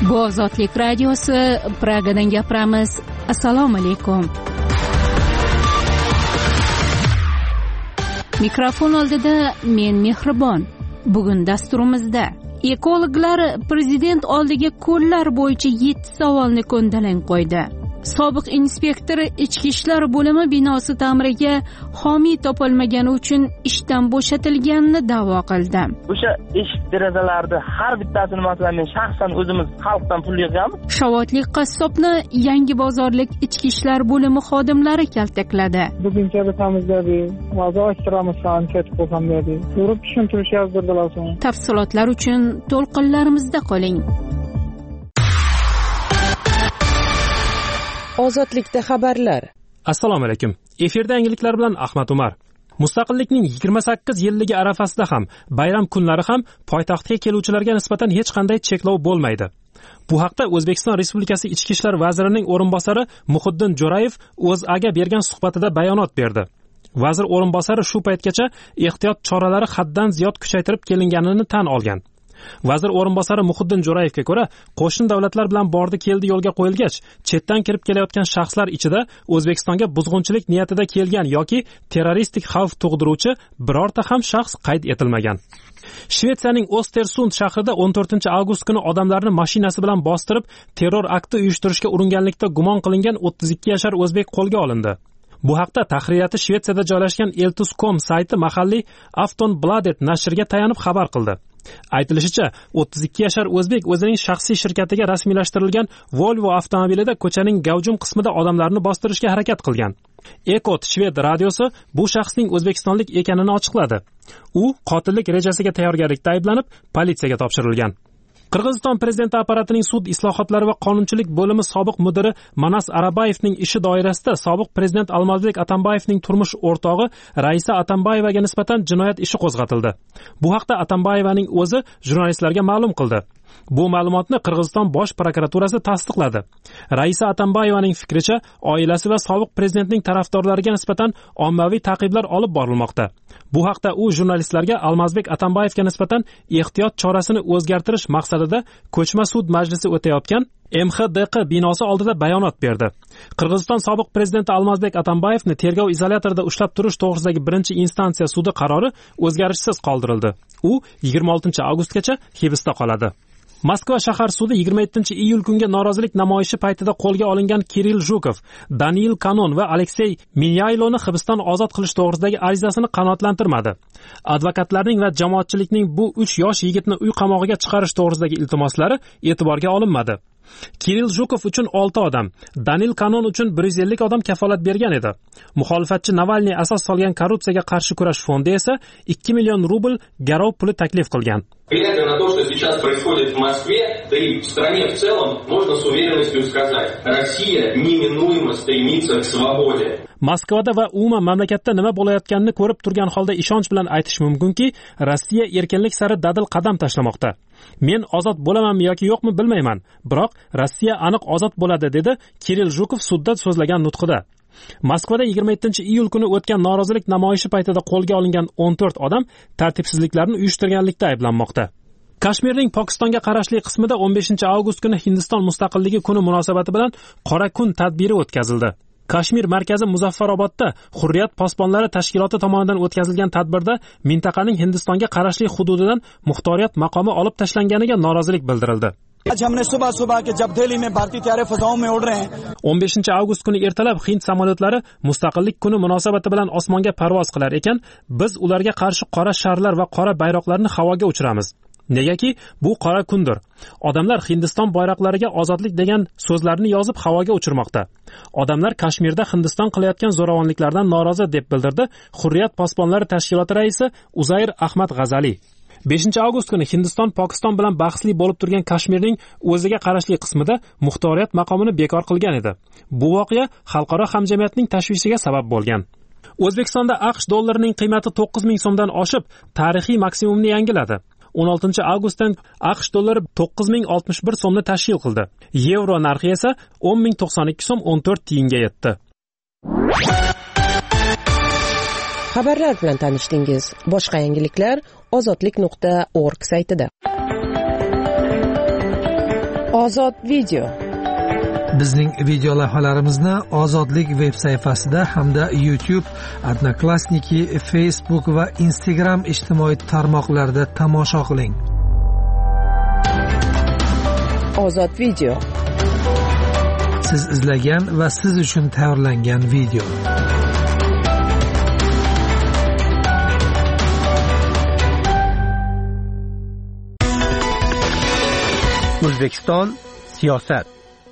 Bu Ozodlik radiosi, Pragadan gapiramiz. Assalomu alaykum. Mikrofon oldida men Mehribon. Bugun dasturimizda ekologlar prezident oldiga ko'llar bo'yicha 7 savolni ko'ndalang qo'ydi. Sobiq inspektor ichki ishlar bo'limi binosi ta'miriga homiy topolmagani uchun ishdan bo'shatilganini da'vo qildi. O'sha eshik derazalarni har bittasini masalan men shaxsan o'zimiz xalqdan pul yig'ganmiz. Shavodlik qassobni Yangi bozorlik ichki ishlar bo'limi xodimlari kaltakladi. Buguncha bitamizdadik, va'da ochtiramisan, ketib qo'ygan dedi. Ko'rib tushuntirish yozdirdilar so'ng. Tafsilotlar uchun to'lqinlarimizda qoling. Ozodlikda xabarlar. Assalomu alaykum. Efirda yangiliklar bilan Ahmad Umar. Mustaqillikning 28 yilligi arafasida ham, bayram kunlari ham poytaxtga keluvchilarga nisbatan hech qanday cheklov bo'lmaydi. Bu haqda O'zbekiston Respublikasi Ichki ishlar vazirining o'rinbosari Muhiddin Jo'rayev O'zAga bergan suhbatida bayonot berdi. Vazir o'rinbosari shu paytgacha ehtiyot choralari haddan ziyod kuchaytirib kelinganini tan olgan. Vazir o'rinbosari Muhiddin Jo'rayevga ko'ra, qo'shni davlatlar bilan bordi-keldi yo'lga qo'yilgach, chetdan kirib kelayotgan shaxslar ichida O'zbekistonga buzg'unchilik niyatida kelgan yoki terroristik xavf tug'diruvchi birorta ham shaxs qayd etilmagan. Shvetsiyaning Ostersund shahrida 14-avgust kuni odamlarni mashinasi bilan bostirib, terror akti uyushtirishga uringanlikda gumon qilingan 32 yashar o'zbek qo'lga olindi. Bu haqda tahririyati Shvetsiyada joylashgan Eltus.com sayti mahalliy Aftonbladet nashriga tayanib xabar qildi. Aytilishicha, 32 yashar o'zbek o'zining shaxsiy shirkatiga rasmiylashtirilgan Volvo avtomobilida ko'chaning gavjum qismida odamlarni bostirishga harakat qilgan. Ekot Shved radiosi bu shaxsning o'zbekistonlik ekanini ochiqladi. U qotillik rejasiga tayyorgarlikda ayblanib, politsiyaga topshirilgan. Qirg'iziston prezidenti apparatining sud islohotlari va qonunchilik bo'limi sobiq mudiri Manas Arabayevning ishi doirasida sobiq prezident Almazbek Atambayevning turmush o'rtog'i Raisa Atambayevaga nisbatan jinoyat ishi qo'zg'atildi. Bu haqda Atambayevaning o'zi jurnalistlarga ma'lum qildi. Bu ma'lumotni Qirg'iziston bosh prokuraturasi tasdiqladi. Raisa Atambayevaning fikricha, oilasi va sobiq prezidentning tarafdorlariga nisbatan ommaviy ta'qiblar olib borilmoqda. Bu haqda u jurnalistlarga Almazbek Atambayevga nisbatan ehtiyot chorasini o'zgartirish maqsadida ko'chma sud majlisi o'tayotgan MXDQ binosi oldida bayonot berdi. Qirg'iziston sobiq prezidenti Almazbek Atambayevni tergov izolyatorida ushlab turish to'g'risidagi birinchi instansiya sudi qarori o'zgarishsiz qoldirildi. U 26-avgustgacha hibsda qoladi. Moskva shahar sudi 27-iyul kunga norozilik namoyishi paytida qo'lga olingan Kirill Zhukov, Daniil Kanon va Aleksey Minyayloni hibsdan ozod qilish to'g'risidagi arizasini qanoatlantirmadi. Advokatlarning va jamoatchilikning bu 3 yosh yigitni uy qamog'iga chiqarish to'g'risidagi iltimoslari e'tiborga olinmadi. Kirill Zhukov uchun 6 odam, Daniil Kanon uchun 150 odam kafolat bergan edi. Muxolifatchi Navalniy asos solgan korrupsiyaga qarshi kurash fondi esa 2 million rubl garov puli taklif qilgan. Глядя на то, что сейчас происходит в Москве, да и в стране в целом, можно с уверенностью сказать, Россия неминуемо стремится к свободе. Moskvada va umuman mamlakatda nima bo'layotganini ko'rib turgan holda ishonch bilan aytish mumkinki, Rossiya erkinlik sari dadil qadam tashlamoqda. Men ozod bo'lamanmi yoki yo'qmi bilmayman, biroq Rossiya aniq ozod bo'ladi, dedi Kirill Zhukov sudda so'zlagan nutqida. Moskvada 27-iyul kuni o'tgan norozilik namoyishi paytida qo'lga olingan 14 odam tartibsizliklarni uyushtirganlikda ayblanmoqda. Kashmirning Pokistonga qarashli qismida 15-avgust kuni Hindiston mustaqilligi kuni munosabati bilan Qora kun tadbiri o'tkazildi. Kashmir markazi Muzaffarobodda Hurriyat posbonlari tashkiloti tomonidan o'tkazilgan tadbirda mintaqaning Hindistonga qarashli hududidan muxtoriyat maqomi olib tashlanganiga norozilik bildirildi. 15-avgust kuni ertalab Hind samolyotlari mustaqillik kuni munosabati bilan osmonga parvoz qilar ekan, biz ularga qarshi qora sharlar va qora bayroqlarni havoga uchiramiz. Negaki bu qora kundir. Odamlar Hindiston bayroqlariga ozodlik degan so'zlarni yozib havoga uchirmoqda. Odamlar Kashmirda Hindiston qilayotgan zo'ravonliklardan norozi deb bildirdi Hurriyat posbonlari tashkiloti raisi Uzayr Ahmad G'azali. 5-avgust kuni Hindiston Pokiston bilan bahsli bo'lib turgan Kashmirning o'ziga qarashli qismida muxtoriyat maqomini bekor qilgan edi. Bu voqea xalqaro hamjamiyatning tashvishiga sabab bo'lgan. O'zbekistonda AQSh dollarining qiymati 9000 so'mdan oshib, tarixiy maksimumni yangiladi. 16-avgustdan AQSh dollari 9061 so'mni tashkil qildi. Yevro narxi esa 10092 so'm 14 tiyinga yetdi. Xabarlar bilan tanishdingiz. Boshqa yangiliklar ozodlik.org saytida. Ozod video. Bizning video lavhalarimizni Ozodlik veb sayfasida hamda YouTube, Odnoklassniki, Facebook va Instagram ijtimoiy tarmoqlarida tomosha qiling. Ozod video. Siz izlagan va siz uchun tayyorlangan video. O'zbekiston siyosat.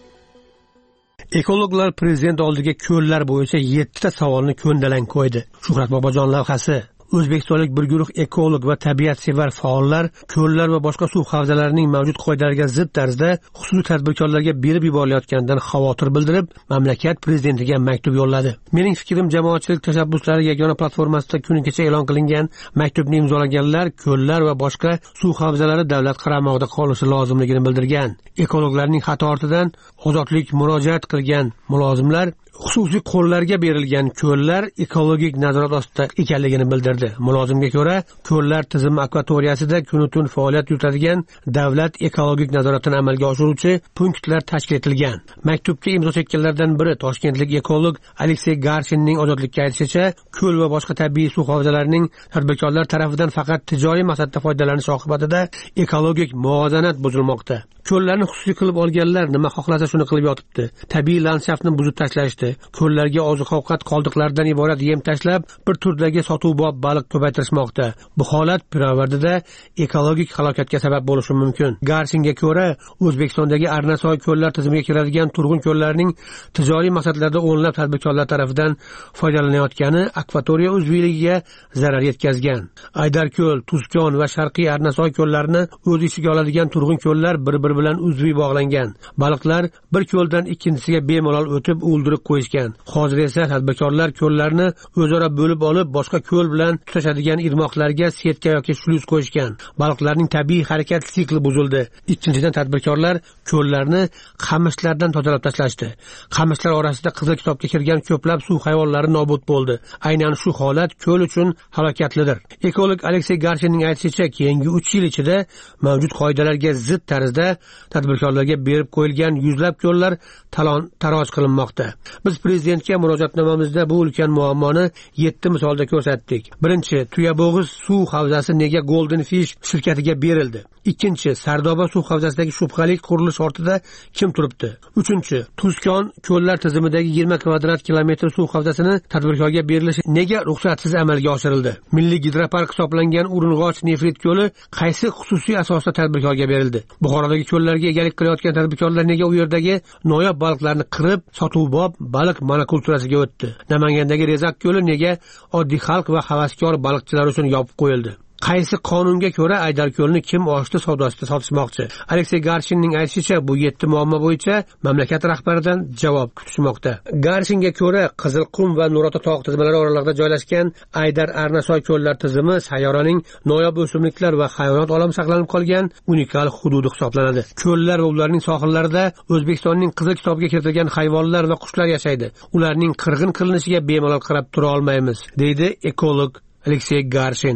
Ekologlar prezident oldiga ko'llar bo'yicha 7 ta savolni ko'ndalang qo'ydi. Shuhrat Bobojon lavhasi. O'zbekistonlik bir guruh ekolog va tabiatsevar faollar ko'llar va boshqa suv havzalarining mavjud qoidalariga zid tarzda xususiy tadbirkorlarga berib yuborilayotganidan xavotir bildirib, mamlakat prezidentiga maktub yo'lladi. Mening fikrim, jamoatchilik tashabbuslari yagona platformasida kuni kecha e'lon qilingan maktubni imzolaganlar ko'llar va boshqa suv havzalari davlat qaramog'ida qolishi lozimligini bildirgan. Ekologlarning xato ortidan ozodlik murojaat qilgan mulozimlar xususiy qo'llarga berilgan ko'llar ekologik nazorat ostida ekanligini bildirdi. Mulozimga ko'ra, ko'llar tizimi akvatoriyasida kun-tun faoliyat yuritadigan davlat ekologik nazoratini amalga oshiruvchi punktlar tashkil etilgan. Maktubga imzo chekkanlardan biri toshkentlik ekolog Aleksey Garshinning ozodlikka aytishicha, ko'l va boshqa tabiiy suv havzalarining tadbirkorlar tomonidan faqat tijoriy maqsadda foydalanish oqibatida ekologik muvozanat buzilmoqda. Ko'llarni xususiy qilib olganlar nima xohlasa shuni qilib yotibdi. Tabiiy landshaftni buzib tashlashdi. Ko'llarga oziq-ovqat qoldiqlaridan iborat yem tashlab, bir turdagi sotuvbob baliq ko'paytirishmoqda. Bu holat pirovardida ekologik halokatga sabab bo'lishi mumkin. Garshinga ko'ra, O'zbekistondagi Arnasoy ko'llar tizimiga kiradigan turg'un ko'llarning tijoriy maqsadlarda o'nlab tadbirkorlar tomonidan foydalanayotgani akvatoriya uzviyligiga zarar yetkazgan. Aydarko'l, Tuzkon va Sharqiy Arnasoy ko'llarini o'z ichiga oladigan turg'un ko'llar bir-biri bilan uzviy bog'langan. Baliqlar bir ko'ldan ikkinchisiga bemalol o'tib o'ldirib qo'yishgan. Hozir esa tadbirkorlar ko'llarni o'zaro bo'lib olib, boshqa ko'l bilan tutashadigan irmoqlarga setka yoki shluz qo'yishgan. Baliqlarning tabiiy harakat sikli buzildi. Ikkinchidan tadbirkorlar ko'llarni qamishlardan tozalab tashlashdi. Qamishlar orasida Qizil kitobga kirgan ko'plab suv hayvonlari nobud bo'ldi. Aynan shu holat ko'l uchun halokatlidir. Ekolog Aleksey Garshinning aytishicha, keyingi 3 yil ichida mavjud qoidalarga zid tarzda tadbirkorlarga berib qo'yilgan yuzlab ko'llar talon-taroj qilinmoqda. Biz prezidentga murojaatnomamizda bu ulkan muammoni 7 misolda ko'rsatdik. Birinchi, Tuyabog'iz suv havzasi nega Golden Fish shirkatiga berildi? Ikkinchi, Sardoba suv havzasidagi shubhali qurilish ortida kim turibdi? Uchinchi, Tuzkon ko'llar tizimidagi 20 kvadrat kilometr suv havzasini tadbirkorga berilishi nega ruxsatsiz amalga oshirildi? Milliy gidropark hisoblangan Urung'och nefrit ko'li qaysi xususiy asosda tadbirkorga berildi? Buxorodagi ko'llarga egalik qilayotgan tadbirkorlar nega u yerdagi noyob baliqlarni qirib, sotuvbob baliq monokulturasiga o'tdi? Namangandagi Rezak ko'li nega oddiy xalq va havaskor baliqchilar uchun yopib qo'yildi? Qaysi qonunga ko'ra Aydarko'lni kim ochdi savdosida sotishmoqchi? Aleksey Garshinning aytishicha, bu 7 muammo bo'yicha mamlakat rahbaridan javob kutishmoqda. Garshinga ko'ra, Qizilqum va Nurota tog' tizmalari oralig'ida joylashgan Aydar Arnasoy ko'llar tizimi sayyoraning noyob o'simliklar va hayvonot olami saqlanib qolgan unikal hududi hisoblanadi. Ko'llar va ularning sohillarida O'zbekistonning Qizil kitobiga kiritilgan hayvonlar va qushlar yashaydi. Ularning qirg'in qilinishiga bemalol qarab tura olmaymiz, deydi ekolog Aleksey Garshin.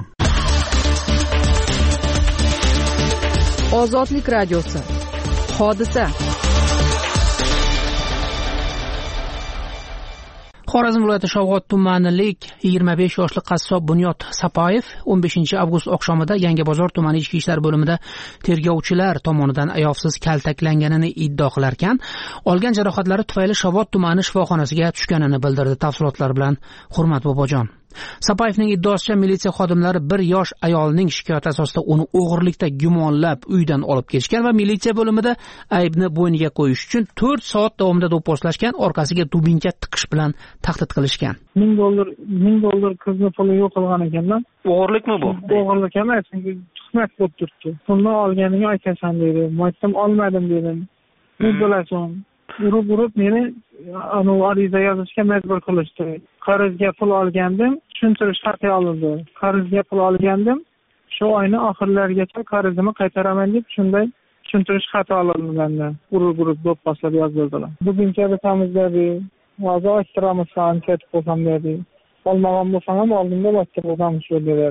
Ozodlik radiosi. Hodisa. Xorazm viloyati Shovot tumanilik 25 yoshli qassob Bunyod Sapoyev 15 avgust oqshomida Yangibozor tumani ichki ishlar bo'limida tergovchilar tomonidan ayovsiz kaltaklanganini iddao qilarkan, olgan jarohatlari tufayli Shovot tumani shifoxonasiga tushganini bildirdi. Tafsilotlar bilan Hurmat Bobojon. Sapoyevning iddaosicha militsiya xodimlari bir yosh ayolning shikoyati asosida uni o'g'irlikda gumonlab uydan olib ketishgan va militsiya bo'limida aybni bo'yniga qo'yish uchun 4 soat davomida do'pposlashgan, orqasiga dubinka tiqish bilan tahdid qilishgan. $1000 qizni puli yo'q qilgan ekanman. O'g'irlikmi bu? O'g'irlik emas, chunki tuhmat bo'lib turibdi. Pulni olganingni aytasan dedi. Men olmadim dedim. Ne bo'lasan? Urib meni ariza yozishga majbur qilishdi. Qarzga pul olgandim, tushuntirish xati olindi. Qarzga pul olgandim, shu oyning oxirlarigacha qarzimni qaytaraman deb shunday tushuntirish xati olindi mendan. Urib do'pposlab yozdirdilar. Buguncha bitamizda hozir ochtiramiz, ketib qo'ysam dedi. Olmagan bo'lsam ham oldinda boshqa bo'lsam shu dedi.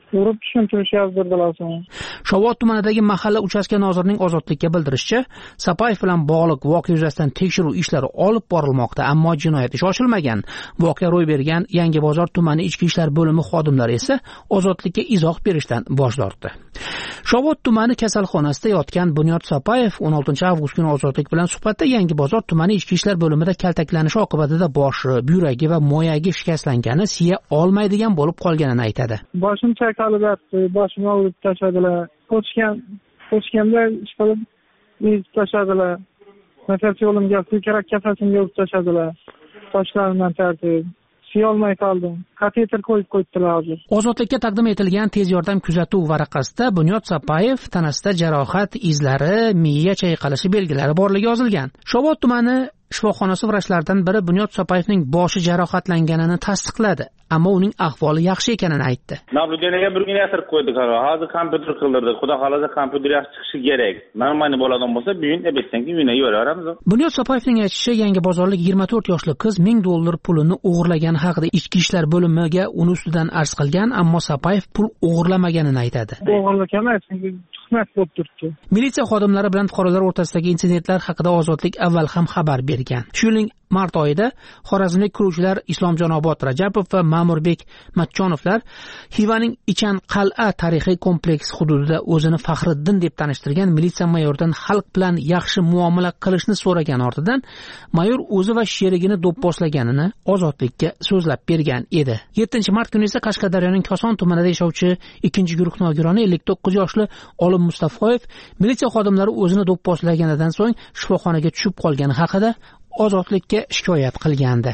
urib tushuntirish yozdirdilar so'ng. Shovot tumanidagi mahalla uchastka nozirining Ozodlikka bildirishicha, Sapayev bilan bog'liq voqea yuzasidan tekshiruv ishlari olib borilmoqda, ammo jinoyat ishi ochilmagan. Voqea ro'y bergan Yangibozor tumani ichki ishlar bo'limi xodimlari esa Ozodlikka izoh berishdan bosh tortdi. Shovot tumani kasalxonasida yotgan Bunyod Sapayev 16 avgust kuni Ozodlik bilan suhbatda Yangibozor tumani ichki ishlar bo'limida kaltaklanish oqibatida boshi, yuragi va mo'yagi shikastlangani, siya olmaydigan bo'lib qolganini aytadi. Boshim chayqalib yotdi, boshimni urib tashladilar. Qo'chganda ish qilib ezib tashladilar. Nafas yo'limga, kerak kafasimga urib tashladilar. Toshlarimdan tartib. Siyolmay qoldim. Kateter qo'yib qo'ydilar hozir. Ozodlikka taqdim etilgan tez yordam kuzatuv varaqasida Bunyod Sapayev tanasida jarohat izlari, miya chayqalishi belgilari borligi yozilgan. Shovot tumani shifoxonasi vrachlaridan biri Bunyod Sapayevning boshi jarohatlanganini tasdiqladi, ammo uning ahvoli yaxshi ekanini aytdi. Nabliganiyaga bir kun yasirib qo'ydik. Hozir kompyuter qildirdik. Xudo xolasa kompyuter yaxshi chiqishi kerak. Normali bo'ladigan bo'lsa, bugun ebetsanki uyga yuboraveramiz. Bunyod Sapayevning aytishicha, Yangibozorlik 24 yoshli qiz $1000 pulini o'g'irlagani haqida ichki ishlar bo'limiga uni ustidan arz qilgan, ammo Sapayev pul o'g'irlamaganini aytadi. O'g'irlik emas, tuhmat bo'lib turibdi. Militsiya xodimlari bilan fuqarolar o'rtasidagi insidentlar haqida Ozodlik avval ham xabar bergan. Shu yilning mart oyida xorazmlik quruvchilar Islomjonobod Rajabov va Ma'murbek Matchonovlar Xivaning Ichan qal'a tarixiy kompleksi hududida o'zini Faxriddin deb tanishtirgan militsiya mayoridan xalq bilan yaxshi muomala qilishni so'ragan ortidan mayor o'zi va sherigini do'pposlaganini Ozodlikka so'zlab bergan edi. 7-mart kuni esa Qashqadaryoning Koson tumanida yashovchi 2-guruh nogironi 59 yoshli Olim Mustafoyev militsiya xodimlari o'zini do'pposlaganidan so'ng shifoxonaga tushib qolgani haqida Ozodlikka shikoyat qilgandi.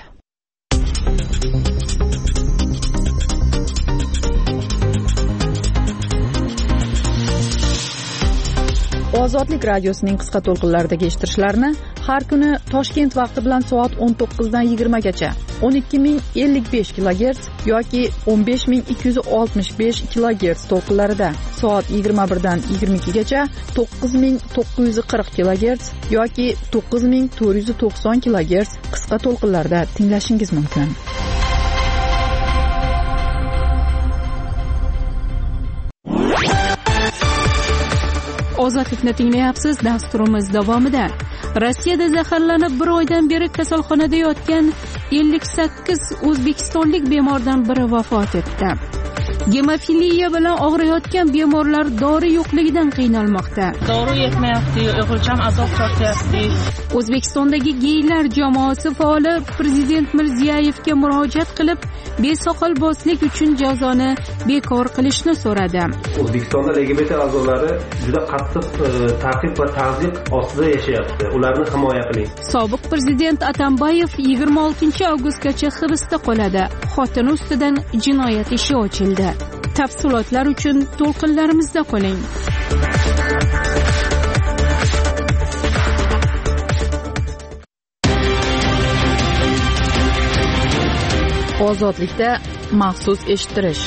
Ozodlik radiosining qisqa to'lqinlaridagi eshittirishlarni har kuni Toshkent vaqti bilan soat 19 dan 20 gacha 12055 kHz yoki 15265 kHz to'lqinlarida, soat 21 dan 22 gacha 9940 kHz yoki 9490 kHz qisqa to'lqinlarda tinglashingiz mumkin. Ozodlikni tinglayapsiz. Dasturimiz davomida Rossiyada zaharlanib bir oydan beri kasalxonada yotgan 58 o'zbekistonlik bemordan biri vafot etdi. Gemofiliya bilan og'riyotgan bemorlar dori yo'qligidan qiynalmoqda. Dori yetmayapti, o'g'ilcham azob tortyapti. O'zbekistondagi geylar jamoasi faoli Prezident Mirziyoyevga murojaat qilib, besoqolbozlik uchun jazoni bekor qilishni so'radi. O'zbekistonda LGBT a'zolari juda qattiq ta'qib va ta'zyiq ostida yashayapti. Ularni himoya qiling. Sobiq prezident Atambayev 26 avgustgacha hibsda qoladi. Xotini ustidan jinoyat ishi ochildi. Tafsilotlar uchun to'lqinlarimizda qoling. Ozodlikda maxsus eshittirish.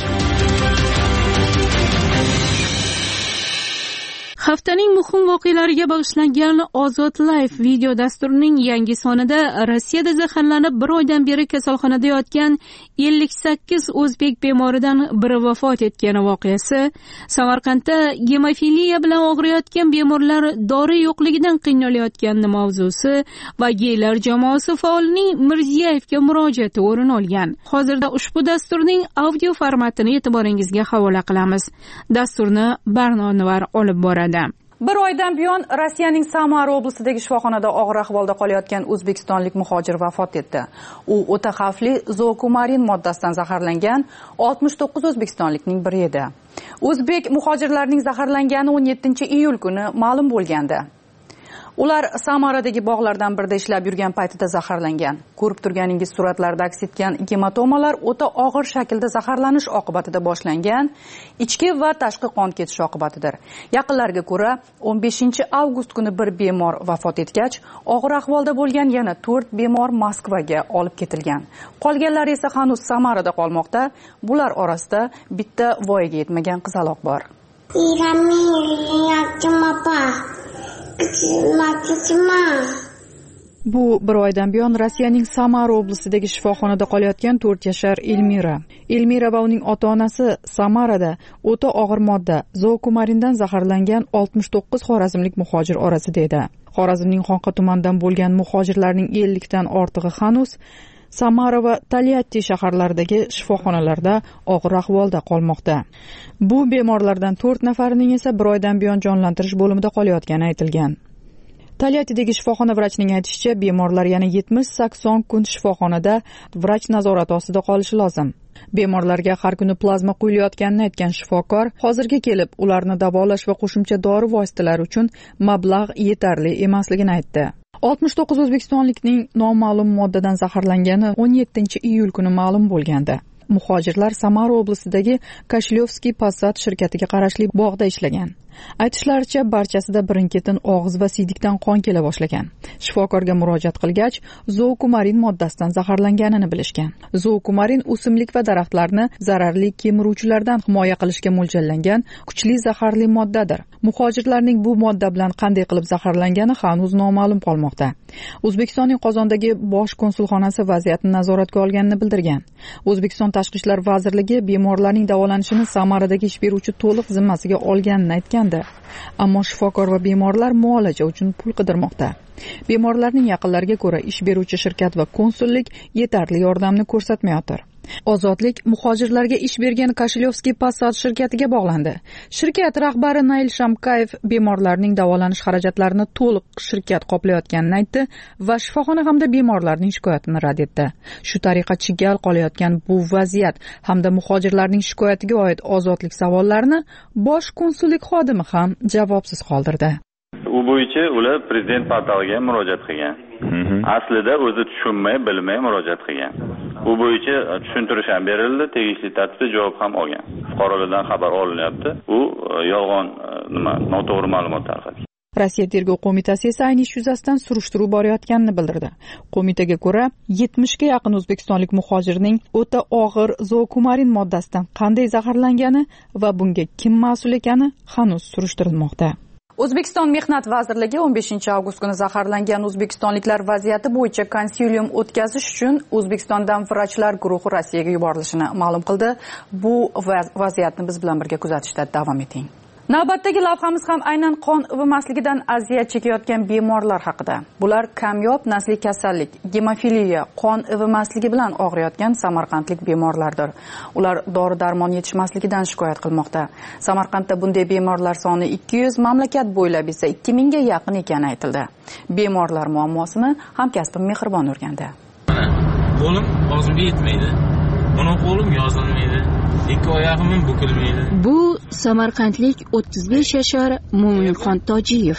Haftaning muhim voqealariga bag'ishlangan Ozod Live video dasturining yangi sonida Rossiyada zaharlanib bir oydan beri kasalxonada yotgan 58 o'zbek bemoridan biri vafot etgani voqeasi, Samarqandda gemofiliya bilan og'riyotgan bemorlar dori yo'qligidan qiynalayotgani mavzusi va geylar jamoasi faolining Mirziyoyevga murojaati o'rin olgan. Hozirda ushbu dasturning audio formatini e'tiboringizga havola qilamiz. Dasturni Barnonvar olib boradi. Bir oydan buyon Rossiyaning Samara oblasidagi shifoxonada og'ir ahvolda qolayotgan o'zbekistonlik muhojir vafot etdi. U o'ta xavfli zookumarin moddasidan zaharlangan 69 o'zbekistonlikning biri edi. O'zbek muhojirlarning zaharlangani 17-iyul kuni ma'lum bo'lgandi. Ular Samaradagi bog'lardan birida ishlab yurgan paytida zaharlangan. Ko'rib turganingiz suratlarda aks etgan gematomalar o'ta og'ir shaklda zaharlanish oqibatida boshlangan ichki va tashqi qon ketishi oqibatidir. Yaqinlarga ko'ra, 15-avgust kuni bir bemor vafot etgach, og'ir ahvolda bo'lgan yana 4 bemor Moskvaga olib ketilgan. Qolganlar esa hanuz Samarada qolmoqda. Bular orasida bitta voyaga yetmagan qizaloq bor. Bu bir oydan buyon Rossiyaning Samara oblastidagi shifoxonada qolayotgan 4 yashar Elmira. Elmira va uning ota-onasi Samarada o'ta og'ir modda zookumarindan zaharlangan 69 xorazmlik muhojir orasida edi. Xorazmning Xonqa tumanidan bo'lgan muhojirlarning 50 dan ortig'i hanuz Samara va Tolyatti shaharlaridagi shifoxonalarda og'ir ahvolda qolmoqda. Bu bemorlardan 4 nafarining esa bir oydan buyon jonlantirish bo'limida qolayotgani aytilgan. Tolyattidagi shifoxona vrachining aytishicha, bemorlar yana 70-80 kun shifoxonada vrach nazorati ostida qolishi lozim. Bemorlarga har kuni plazma quyilayotganini aytgan shifokor, hozirga kelib ularni davolash va qo'shimcha dori vositalari uchun mablag' yetarli emasligini aytdi. 69 o'zbekistonlikning noma'lum moddadan zaharlangani 17-iyul kuni ma'lum bo'lgandi. Muhojirlar Samara oblastidagi Kashlyovskiy Passat shirkatiga qarashli bog'da ishlagan. Aytishlaricha, barchasida birin-ketin og'iz va siydikdan qon kela boshlagan. Shifokorga murojaat qilgach, zookumarin moddasidan zaharlanganini bilishgan. Zookumarin o'simlik va daraxtlarni zararli kemiruvchilardan himoya qilishga mo'ljallangan kuchli zaharli moddadir. Muhojirlarning bu modda bilan qanday qilib zaharlangani hanuz noma'lum qolmoqda. O'zbekistonning Qozondagi bosh konsulxonasi vaziyatni nazoratga olganini bildirgan. O'zbekiston Tashqi ishlar vazirligi bemorlarning davolanishini Samaradagi ish beruvchi to'liq zimmasiga olganini aytgan. Ammo shifokor va bemorlar muolaja uchun pul qidirmoqda. Bemorlarning yaqinlariga ko'ra, ish beruvchi shirkat va konsullik yetarli yordamni ko'rsatmayotir. Ozodlik muhojirlarga ish bergan Kashlyovskiy Passat shirkatiga bog'landi. Shirkat rahbari Nail Shamkayev bemorlarning davolanish xarajatlarini to'liq shirkat qoplayotganini aytdi va shifoxona hamda bemorlarning shikoyatini rad etdi. Shu tariqa chigal qolayotgan bu vaziyat hamda muhojirlarning shikoyatiga oid ozodlik savollarini bosh konsullik xodimi ham javobsiz qoldirdi. U bo'yicha ular prezident portaliga murojaat qilgan. Aslida o'zi tushunmay, bilmay murojaat qilgan. Bu bo'yicha tushuntirish ham berildi, tegishli tartibda javob ham olgan. Fuqarolardan xabar olinyapti. U yolg'on noto'g'ri ma'lumot tarqatgan. Rossiya tergov qo'mitasi esa ayni ish yuzasidan surishtiruv borayotganini bildirdi. Qo'mitaga ko'ra, 70 ga yaqin o'zbekistonlik muhojirning o'ta og'ir zookumarin moddasidan qanday zaharlangani va bunga kim mas'ul ekani hanuz surishtirilmoqda. O'zbekiston Mehnat vazirligi 15-avgust kuni zaharlangan o'zbekistonliklar vaziyati bo'yicha konsilium o'tkazish uchun O'zbekistondan vrachlar guruhi Rossiyaga yuborilishini ma'lum qildi. Bu vaziyatni biz bilan birga kuzatishda davom eting. Navbatdagi lavhamiz ham aynan qon ivimasligidan aziyat chekayotgan bemorlar haqida. Bular kamyob nasliy kasallik, gemofiliya, qon ivimasligi bilan og'riyotgan samarqandlik bemorlardir. Ular dori-darmon yetishmasligidan shikoyat qilmoqda. Samarqandda bunday bemorlar soni 200, mamlakat bo'ylab esa 2000 ga yaqin ekani aytildi. Bemorlar muammosini hamkasbim Mehribon o'rgandi. Qo'lim og'zimga yetmaydi. Buni qo'lim yozilmaydi. Ikki oyog'im bukilmaydi. Bu samarqandlik 35 yashar Mo'minxon Tojiyev.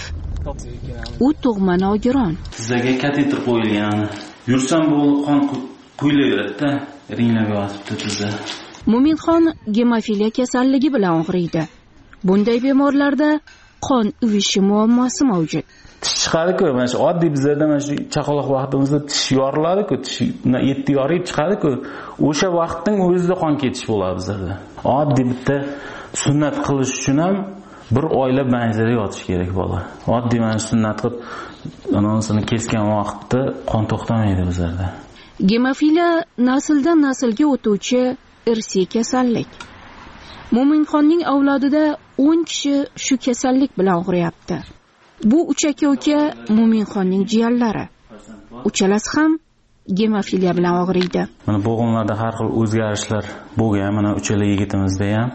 U tug'ma nogiron. Tizzaga kateter qo'yilgan. Yursam bu qon quyulaveradi-da, ringlab yotibdi tizza. Mo'minxon gemofiliya kasalligi bilan og'riydi. Bunday bemorlarda qon uvishi muammosi mavjud. Tish chiqadi-ku, mana shu oddiy bizlarda mana shu chaqaloq vaqtimizda tish yoriladi-ku, tish 7 yorib chiqadi-ku. O'sha vaqtning o'zida qon ketish bo'ladi bizlarda. Oddiy bitta sunnat qilish uchun ham bir oylab manzilda yotish kerak bola. Oddiy mana sunnat qilib anonsini kesgan vaqtda qon to'xtamaydi bizlarda. Gemofiliya nasldan naslga o'tuvchi irsiy kasallik. Mo'minxonning avlodida 10 kishi shu kasallik bilan og'riyapti. Bu uch aka-uka Mo'minxonning jiyanlari. Uchalasi ham gemofiliya bilan og'riydi. Mana bo'g'inlarda har xil o'zgarishlar bo'lgan, mana uchala yigitimizda ham.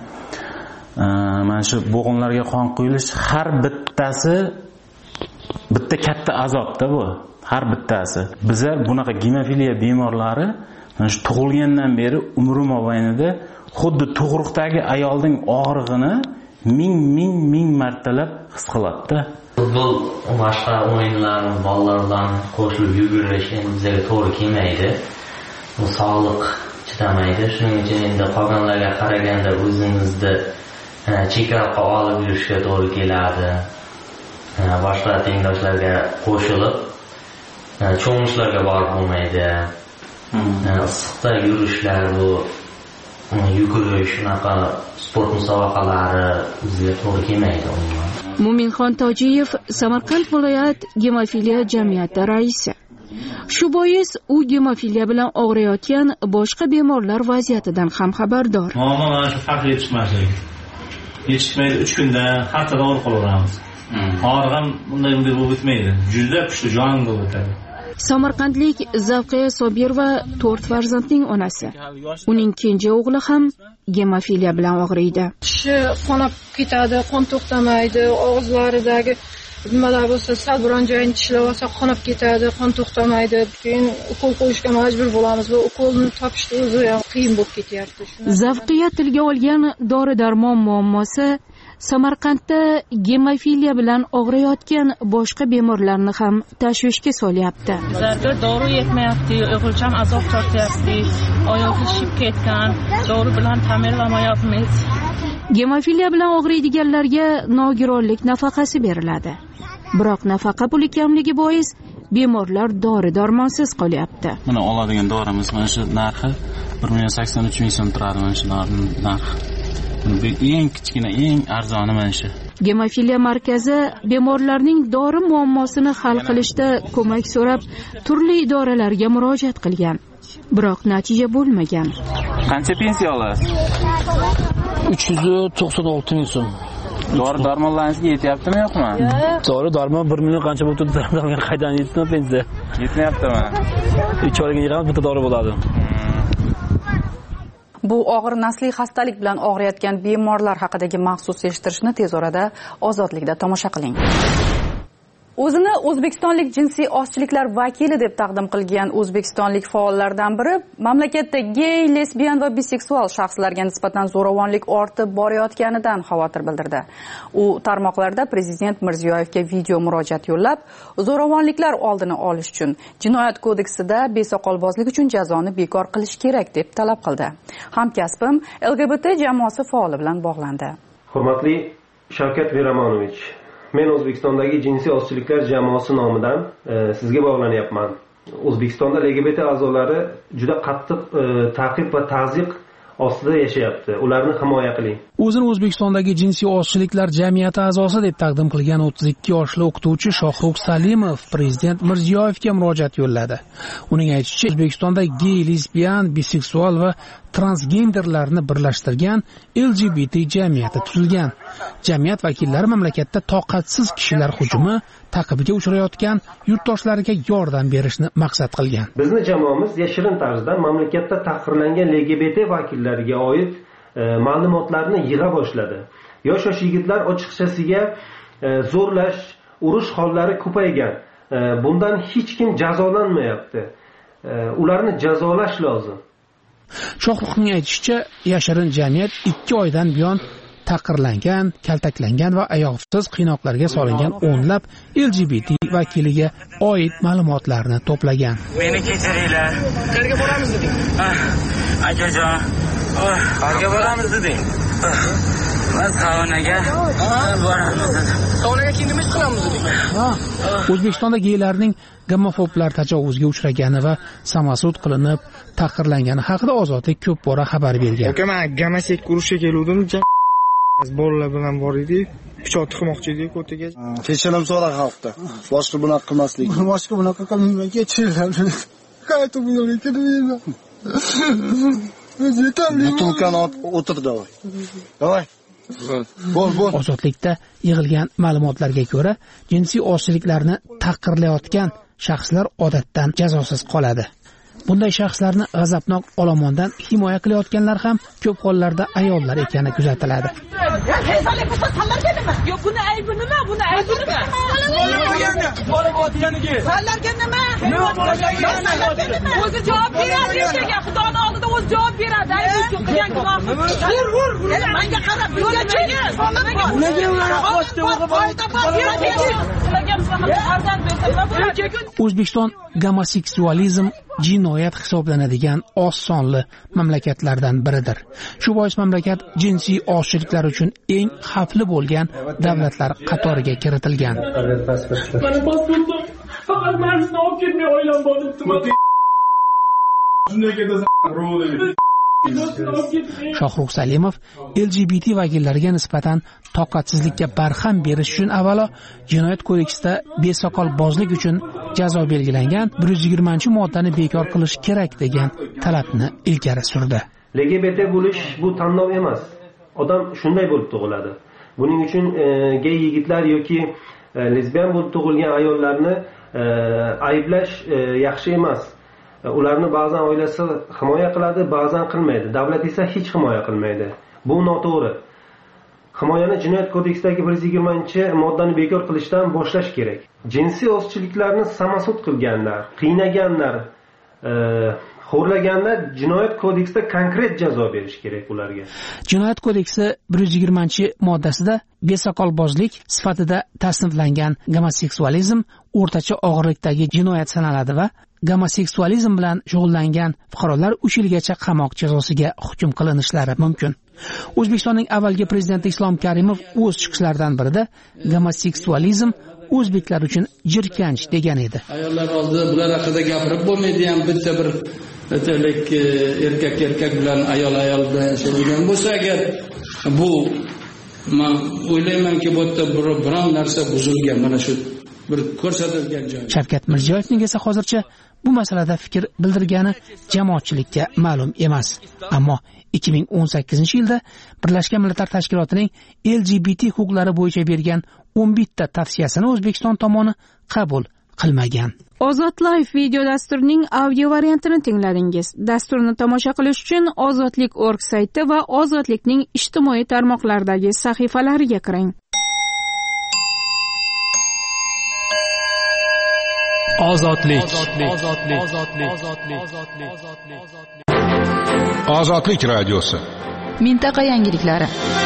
Mana shu bo'g'inlarga qon quyilish har bittasi bitta katta azobda bu. Har bittasi. Bizlar bunaqa gemofiliya bemorlari mana shu tug'ilgandan beri umri mobaynida xuddi tug'ruqdagi ayolning og'rig'ini ming martalab his qiladi-da. Futbol boshqa o'yinlar, bolalar bilan qo'shilib yugurish bizga to'g'ri kelmaydi. Bu sog'liq chidamaydi. Shuning uchun endi qolganlarga qaraganda o'zingizni chekapga olib yurishga to'g'ri keladi. Boshqa tengdoshlarga qo'shilib cho'mishlarga borib bo'lmaydi. Issiqda yurishlar, bu yugurish, shunaqa sport musobaqalari bizga to'g'ri kelmaydi. Mo'minxon Tojiyev Samarqand viloyat gemofiliya jamiyati raisi. Shu bois u gemofiliya bilan og'riyotgan boshqa bemorlar vaziyatidan ham xabardor. Muammo mana shu farq yetishmasligi. Yetishmaydi 3 kunda haftada olib qolaveramiz. Og'riq bunday bo'lib o'tmaydi. Juda kuchli jonga o'tadi. Samarqandlik Zavqiya Sobirova 4 farzandning onasi. Uning kenja o'g'li ham gemofiliya bilan og'riydi. Tishi qonab ketadi, qon to'xtamaydi, og'izlaridagi nimalar bo'lsa, sal biron joyini tishlab olsa qonab ketadi, qon to'xtamaydi. Keyin ukol qo'yishga majbur bo'lamiz va ukolni topishni o'zi ham qiyin bo'lib ketyapti. Zavqiya tilga olgan dori-darmon muammosi Samarqandda gemofiliya bilan og'riyotgan boshqa bemorlarni ham tashvishga solyapti. Bizlarga dori yetmayapti, o'g'ilcham azob tortyapti, oyog'i shib ketgan, dori bilan ta'minlamayapmiz. Gemofiliya bilan og'riydiganlarga nogironlik nafaqasi beriladi. Biroq nafaqa puli kamligi bois bemorlar dori-darmonsiz qolyapti. Mana oladigan dorimiz mana shu narxi 1,83 million so'm turadi mana shu narxi. Eng kichkina, eng arzoni mana shu. Gemofiliya markazi bemorlarning dori muammosini hal qilishda ko'mak so'rab turli idoralarga murojaat qilgan. Biroq natija bo'lmagan. Qancha pensiya olasiz? 396 ming so'm. Dori-darmonlaringizga yetyaptimi yo'qmi? Dori-darmon 1 million qancha bo'lib turibdi? Qaydan yetsin pensiya? Yetmayaptimi? 3 oyga yig'ib bitta dori bo'ladi. Bu og'ir nasliy xastalik bilan og'riyotgan bemorlar haqidagi maxsus eshittirishni tez orada Ozodlikda tomosha qiling. O'zini o'zbekistonlik jinsiy ozchiliklar vakili deb taqdim qilgan o'zbekistonlik faollardan biri mamlakatda gey, lesbiyan va biseksual shaxslarga nisbatan zo'ravonlik ortib borayotganidan xavotir bildirdi. U tarmoqlarda prezident Mirziyoyevga video murojaat yo'llab, zo'ravonliklar oldini olish uchun Jinoyat kodeksida besoqolbozlik uchun jazoni bekor qilish kerak deb talab qildi. Hamkasbim LGBT jamoasi faoli bilan bog'landi. Hurmatli Shavkat Miramonovich, men O'zbekistondagi jinsiy ozchiliklar jamoasi nomidan sizga bog'lanyapman. O'zbekistonda LGBT a'zolari juda qattiq ta'qib va ta'zyiq ostida yashayapti. Ularni himoya qiling. O'zini O'zbekistondagi jinsiy ozchiliklar jamiyati a'zosi deb taqdim qilgan 32 yoshli o'qituvchi Shohrux Salimov prezident Mirziyoyevga murojaat yo'lladi. Uning aytishicha, O'zbekistonda gey, lesbiyan, biseksual va transgenderlarni birlashtirgan LGBT jamiyati tuzilgan. Jamiyat vakillari mamlakatda toqatsiz kishilar hujumi, ta'qibiga uchrayotgan yurtdoshlariga yordam berishni maqsad qilgan. Bizni jamoamiz yashirin tarzda mamlakatda tahqirlangan LGBT vakillariga oid ma'lumotlarni yig'a boshladi. Yosh yigitlar ochiqchasiga zo'rlash, urush hollari ko'paygan. Bundan hech kim jazolanmayapti. Ularni jazolash lozim. Shohruxning aytishicha, yashirin jamiyat 2 oydan buyon taqirlangan, kaltaklangan va ayoqsiz qiynoqlarga solingan o'nlab LGBT vakiliga oid ma'lumotlarni to'plagan. Meni kechiringlar. Qayerga boramiz deding? Akajon, qayerga boramiz deding? Biz Savonaga boramiz. Savonaga keyin nima qilamiz deding? O'zbekistonda geylarning gomofoblar tajovuzga uchragani va samasud qilinib, taqirlangani haqida Ozodlik ko'p bora xabar bergan. Aka, men gamasek urushga keluvdim. Bolalar bilan bor edik. Pichoq tiqmoqchi edik o'tiga. Kechirim so'rang xalqda. Boshqa bunaqa qilmaslik. Boshqa bunaqa qilmayman. Kechiringlar. Qayta bu yo'lga kirmayman. Butulkan o'tirdi. Davay. Bo'l. Ozodlikda yig'ilgan ma'lumotlarga ko'ra, jinsiy ozchiliklarni taqirlayotgan shaxslar odatdan jazosiz qoladi. Bunday shaxslarni g'azabnok olomondan himoya qilayotganlar ham ko'p hollarda ayollar ekani kuzatiladi. Yo'q, buni aybi nima? Buni aybi nima? Sallarga nima? O'zi javob beradi ertaga, Xudoning oldida o'zi javob beradi. Aybi qilgan gunohni. Ur. Menga qarab, yo'lga chiqing. O'zbekiston gomoseksualizm jinoyat hisoblanadigan oz sonli mamlakatlardan biridir. Shu bois mamlakat jinsiy ozchiliklar uchun eng xavfli bo'lgan davlatlar qatoriga kiritilgan. Mana pasportim. Faqat marsni olib ketmay oilam bor debdi. Shunday ketasan, bro dedi. Shohrux Salimov LGBT vakillariga nisbatan toqatsizlikka barham berish uchun avvalo Jinoyat kodeksida besoqolbozlik uchun jazo belgilangan 120-moddani bekor qilish kerak degan talabni ilgari surdi. LGBT bo'lish bu tanlov emas. Odam shunday bo'lib tug'iladi. Buning uchun gay yigitlar yoki lesbiyan bo'lib tug'ilgan ayollarni ayblash yaxshi emas. Ularni ba'zan oilasi himoya qiladi, ba'zan qilmaydi. Davlat esa hech himoya qilmaydi. Bu noto'g'ri. Himoyani Jinoyat kodeksidagi 120-moddani bekor qilishdan boshlash kerak. Jinsiy ozchiliklarni samosud qilganlar, qiynaganlar, xo'rlaganlar Jinoyat kodeksida konkret jazo berish kerak ularga. Jinoyat kodeksi 120-moddasida besoqolbozlik sifatida tasniflangan gomoseksualizm o'rtacha og'irlikdagi jinoyat sanaladi va gomoseksualizm bilan shug'ullangan fuqarolar 3 yilgacha qamoq jazosiga hukm qilinishlari mumkin. O'zbekistonning avvalgi prezidenti Islom Karimov o'z chiqishlaridan birida gomoseksualizm o'zbeklar uchun jirkanch degan edi. Ayollar oldida bular haqida gapirib bo'lmaydi ham bitta bir erkak bilan ayol bilan yashaydigan bo'lsa agar bu men o'ylaymanki bu yerda biron narsa buzilgan, mana shu bir ko'rsatilgan joy. Shavkat Mirziyoyevning esa hozircha bu masalada fikr bildirgani jamoatchilikka ma'lum emas. Ammo 2018-yilda Birlashgan Millatlar Tashkilotining LGBT huquqlari bo'yicha bergan 11 ta tavsiyasini O'zbekiston tomoni qabul qilmagan. Ozod Live video dasturining audio variantini tingladingiz. Dasturni tomosha qilish uchun ozodlik.org sayti va Ozodlikning ijtimoiy tarmoqlardagi sahifalariga kiring. Ozodlik radiosi. Mintaqa yangiliklari.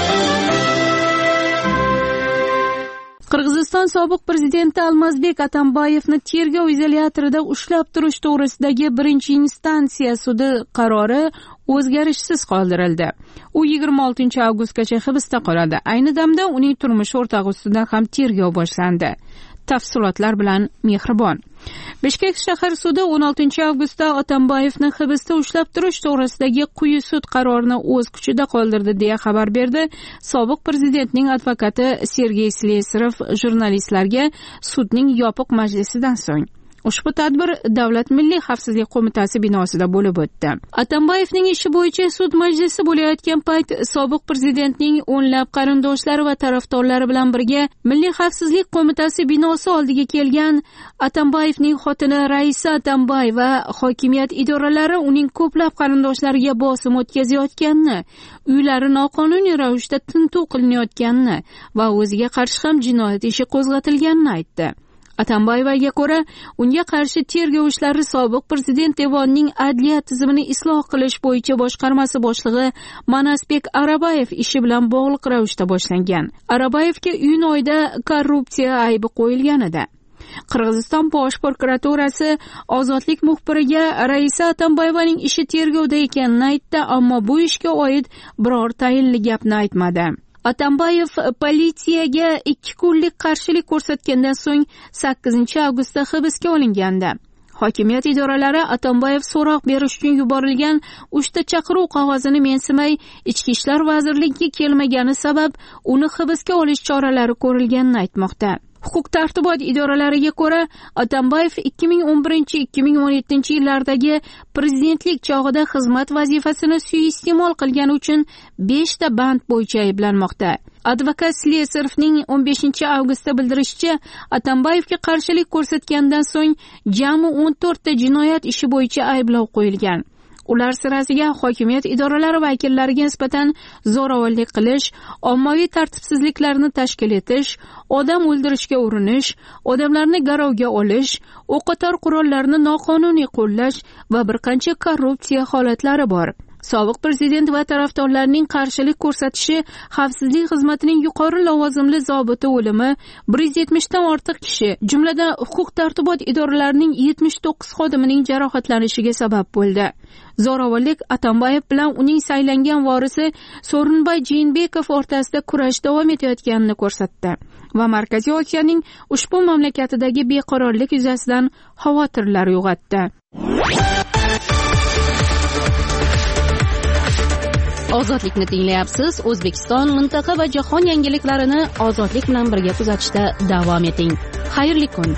Qirg'iziston sobiq prezidenti Almazbek Atambayevni tergov izolyatorida ushlab turish to'g'risidagi birinchi instansiya sudi qarori o'zgarishsiz qoldirildi. U 26-avgustgacha hibsda qoladi. Ayni damda uning turmush o'rtog'i ustidan ham tergov boshlandi. Tafsilotlar bilan Mehribon. Bishkek shahar sudi 16-avgustda Atambayevni hibsda ushlab turish to'g'risidagi quyi sud qarorini o'z kuchida qoldirdi deya xabar berdi. Sobiq prezidentning advokati Sergey Slesarov jurnalistlarga sudning yopiq majlisidan so'ng. Ushbu tadbir Davlat Milliy xavfsizlik qo'mitasi binosida bo'lib o'tdi. Atambayevning ishi bo'yicha sud majlisi bo'layotgan payt sobiq prezidentning o'nlab qarindoshlari va tarafdorlari bilan birga Milliy xavfsizlik qo'mitasi binosi oldiga kelgan Atambayevning xotini Raisa Atambay va hokimiyat idoralari uning ko'plab qarindoshlariga bosim o'tkazayotganini, uylari noqonuniy ravishda tintuv qilinayotganini va o'ziga qarshi ham jinoyat ishi qo'zg'atilganini aytdi. Atambayevaga ko'ra, unga qarshi tergov ishlari sobiq prezident devonining adliya tizimini isloh qilish bo'yicha boshqarmasi boshlig'i Manasbek Arabayev ishi bilan bog'liq ravishda boshlangan. Arabayevga iyun oyida korrupsiya aybi qo'yilgan edi. Qirg'iziston bosh prokuraturasi ozodlik muxbiriga Raisa Atambayevaning ishi tergovda ekanini aytdi, ammo bu ishga oid biror tayinli gapni aytmadi. Atambayev politsiyaga 2 kunlik qarshilik ko'rsatgandan so'ng 8-avgustda hibsga olingandi. Hokimiyat idoralari Atambayev so'roq berish uchun yuborilgan 3 ta chaqiruv qog'ozini mensimay, Ichki ishlar vazirligiga kelmagani sabab uni hibsga olish choralari ko'rilganini aytmoqda. Huquq-tartibot idoralariga ko'ra, Atambayev 2011-2017 yillardagi prezidentlik chog'ida xizmat vazifasini suiiste'mol qilgani uchun 5 ta band bo'yicha ayblanmoqda. Advokat Slesarovning 15-avgustda bildirishicha, Atambeyevga qarshilik ko'rsatgandan so'ng jami 14 ta jinoyat ishi bo'yicha ayblov qo'yilgan. Ular sirasiga hokimiyat idoralari vakillariga nisbatan zo'ravonlik qilish, ommaviy tartibsizliklarni tashkil etish, odam o'ldirishga urinish, odamlarni garovga olish, o'qotar qurollarni noqonuniy qo'llash va bir qancha korrupsiya holatlari bor. Sobiq prezident va tarafdorlarining qarshilik ko'rsatishi, xavfsizlik xizmatining yuqori lavozimli zobiti o'limi, 170 dan ortiq kishi, jumladan huquq-tartibot idoralarining 79 xodimining jarohatlanishiga sabab bo'ldi. Zo'ravonlik Atambayev bilan uning saylangan vorisi So'rinbay Jeenbekov o'rtasida kurash davom etayotganini ko'rsatdi va Markaziy Osiyoning ushbu mamlakatidagi beqarorlik yuzasidan xavotirlar uyg'otdi. Ozodlikni tinglayapsiz. O'zbekiston, mintaqa va jahon yangiliklarini ozodlik bilan birga kuzatishda davom eting. Xayrli kun.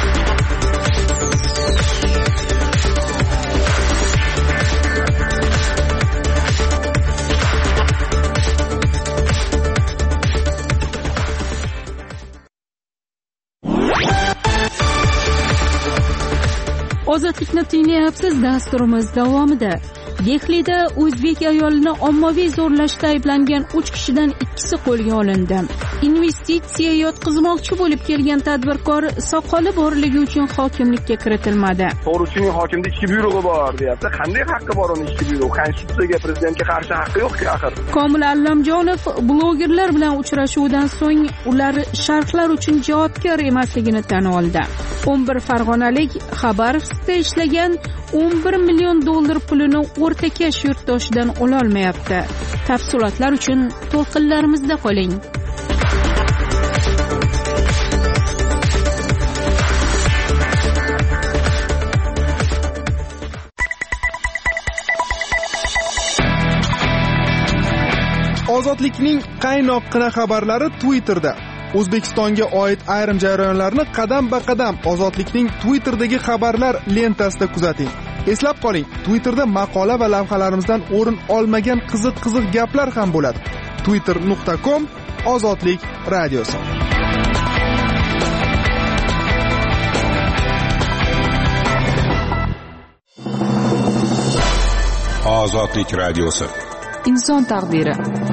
Ozodlikni tinglayapsiz. Dasturimiz davomida Dehlida o'zbek ayolini ommaviy zo'rlashda ayblangan 3 kishidan 2si qo'lga olindi. Investitsiya yotqizmoqchi bo'lib kelgan tadbirkor soqoli borligi uchun hokimlikka kiritilmadi. To'g'richining hokimda ichki buyrug'i bor, deyapti. Qanday haqqi bor uning ichki buyrug'i? Konstitutsiyaga, prezidentga qarshi haqqi yo'q-ku axir. Komil Allamjonov blogerlar bilan uchrashuvdan so'ng ular sharhlar uchun javobgar emasligini tan oldi. 11 farg'onalik Xabarovskda ishlagan $11 million pulini o'rtakash yurtdoshidan ola olmayapti. Tafsilotlar uchun to'lqinlarimizda qoling. Ozodlikning qaynoqqina xabarlari Twitterda. O'zbekistonga oid ayrim jarayonlarni qadam-ba-qadam Ozodlikning Twitterdagi xabarlar lentasida kuzating. Eslab qoling, Twitterda maqola va lavhalarimizdan o'rin olmagan qiziq gaplar ham bo'ladi. twitter.com Ozodlik radiosi. Ozodlik radiosi. Inson taqdiri.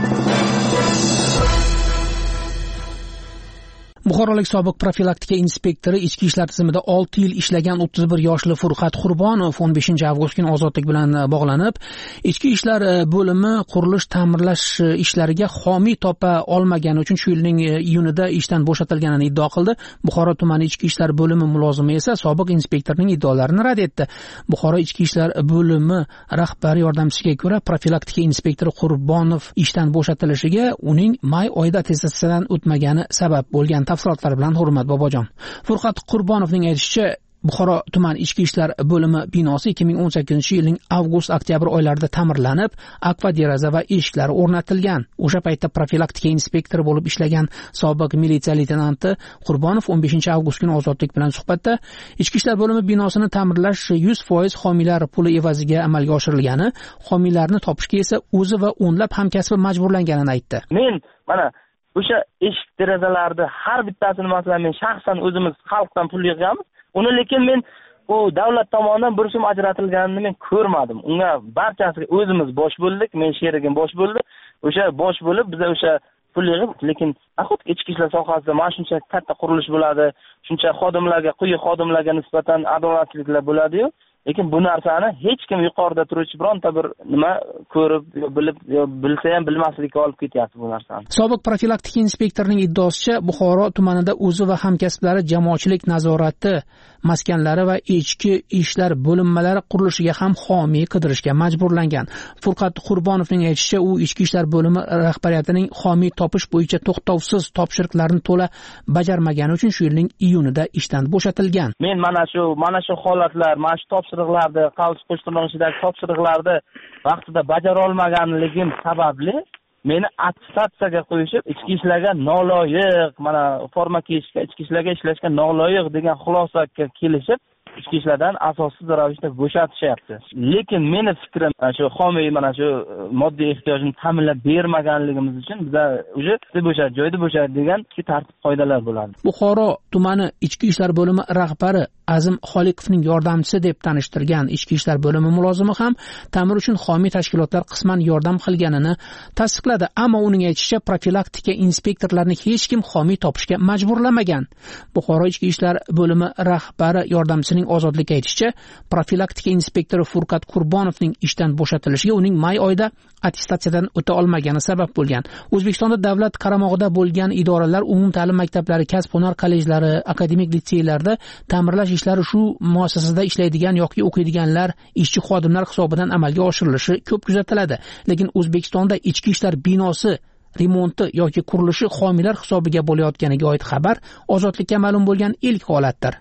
Buxorolik sobiq profilaktika inspektori ichki ishlar tizimida 6 yil ishlagan 31 yoshli Furqat Qurbonov 15 avgust kuni ozodlik bilan bog'lanib, ichki ishlar bo'limi qurilish ta'mirlash ishlariga homiy topa olmagani uchun shu yilning iyunida ishdan bo'shatilganini iddao qildi. Buxoro tumani ichki ishlar bo'limi mulozimi esa sobiq inspektorning iddolarini rad etdi. Buxoro ichki ishlar bo'limi rahbari yordamchisiga ko'ra, profilaktika inspektori Qurbonov ishdan bo'shatilishiga uning may oyida attestatsiyadan o'tmagani sabab bo'lgan. Tafsilotlar bilan Hurmat Bobojon. Furqat Qurbonovning aytishicha, Buxoro tuman ichki ishlar bo'limi binosi 2018-yilning avgust-oktyabr oylarida ta'mirlanib, akva deraza va eshiklari o'rnatilgan. O'sha paytda profilaktika inspektori bo'lib ishlagan sobiq militsiya leytenanti Qurbonov 15-avgust kuni ozodlik bilan suhbatda ichki ishlar bo'limi binosini ta'mirlash 100% homiylar puli evaziga amalga oshirilgani, homiylarni topishga esa o'zi va o'nlab hamkasbi majburlanganini aytdi. Men mana o'sha eshik derazalarni har bittasini masalan men shaxsan o'zimiz xalqdan pul yig'ganmiz. Uni lekin men u davlat tomonidan bir so'm ajratilganini men ko'rmadim. Unga barchasiga o'zimiz bosh bo'ldik, men sherigim bosh bo'ldi. O'sha bosh bo'lib biz o'sha pul yig'ib, lekin axir ichki ishlar sohasida mana shuncha katta qurilish bo'ladi, shuncha xodimlarga, quyi xodimlarga nisbatan adolatsizliklar bo'ladi-yu. Lekin bu narsani hech kim yuqorida turuvchi bironta bir nima ko'rib, bilib, bilsa ham bilmaslikka olib ketyapti bu narsani. Sobiq profilaktika inspektorining iddaosicha, Buxoro tumanida o'zi va hamkasblari jamoatchilik nazorati maskanlari va ichki ishlar bo'linmalari qurilishiga ham homiy qidirishga majburlangan. Furqat Qurbonovning aytishicha, u ichki ishlar bo'limi rahbariyatining homiy topish bo'yicha to'xtovsiz topshiriqlarni to'la bajarmagani uchun shu yilning iyunida ishdan bo'shatilgan. Men mana shu holatlar, mana shu topshiriqlarni, qavs qo'shtirnoqchidagi topshiriqlarni vaqtida bajara olmaganligim sababli meni attestatsiyaga qo'yishib, ichki ishlarga noloyiq, mana forma kiyishga, ichki ishlarga ishlashga noloyiq degan xulosaga kelishib, ichki ishlardan asossiz ravishda bo'shatishyapti. Lekin meni fikrim, shu homiy mana shu moddiy ehtiyojni ta'minlab bermaganligimiz uchun bizda uje bo'shat, joyda bo'shat degan tartib qoidalar bo'ladi. Buxoro tumani ichki ishlar bo'limi rahbari Azim Xoliqovning yordamchisi deb tanishtirgan ichki ishlar bo'limi mulozimi ham ta'mir uchun homiy tashkilotlar qisman yordam qilganini tasdiqladi, ammo uning aytishicha, profilaktika inspektorlarini hech kim homiy topishga majburlamagan. Buxoro ichki ishlar bo'limi rahbari yordamchisining ozodlikka aytishicha, profilaktika inspektori Furqat Qurbonovning ishdan bo'shatilishiga uning may oyida attestatsiyadan o'ta olmagani sabab bo'lgan. O'zbekistonda davlat qaramog'ida bo'lgan idoralar, umumta'lim maktablari, kasb-hunar kollejlari, akademik litseylarda ta'mirlash ishlari shu muassasada ishlaydigan yoki o'qiydiganlar, ishchi xodimlar hisobidan amalga oshirilishi ko'p kuzatiladi. Lekin O'zbekistonda ichki ishlar binosi remonti yoki qurilishi homiylar hisobiga bo'layotganiga oid xabar ozodlikka ma'lum bo'lgan ilk holatdir.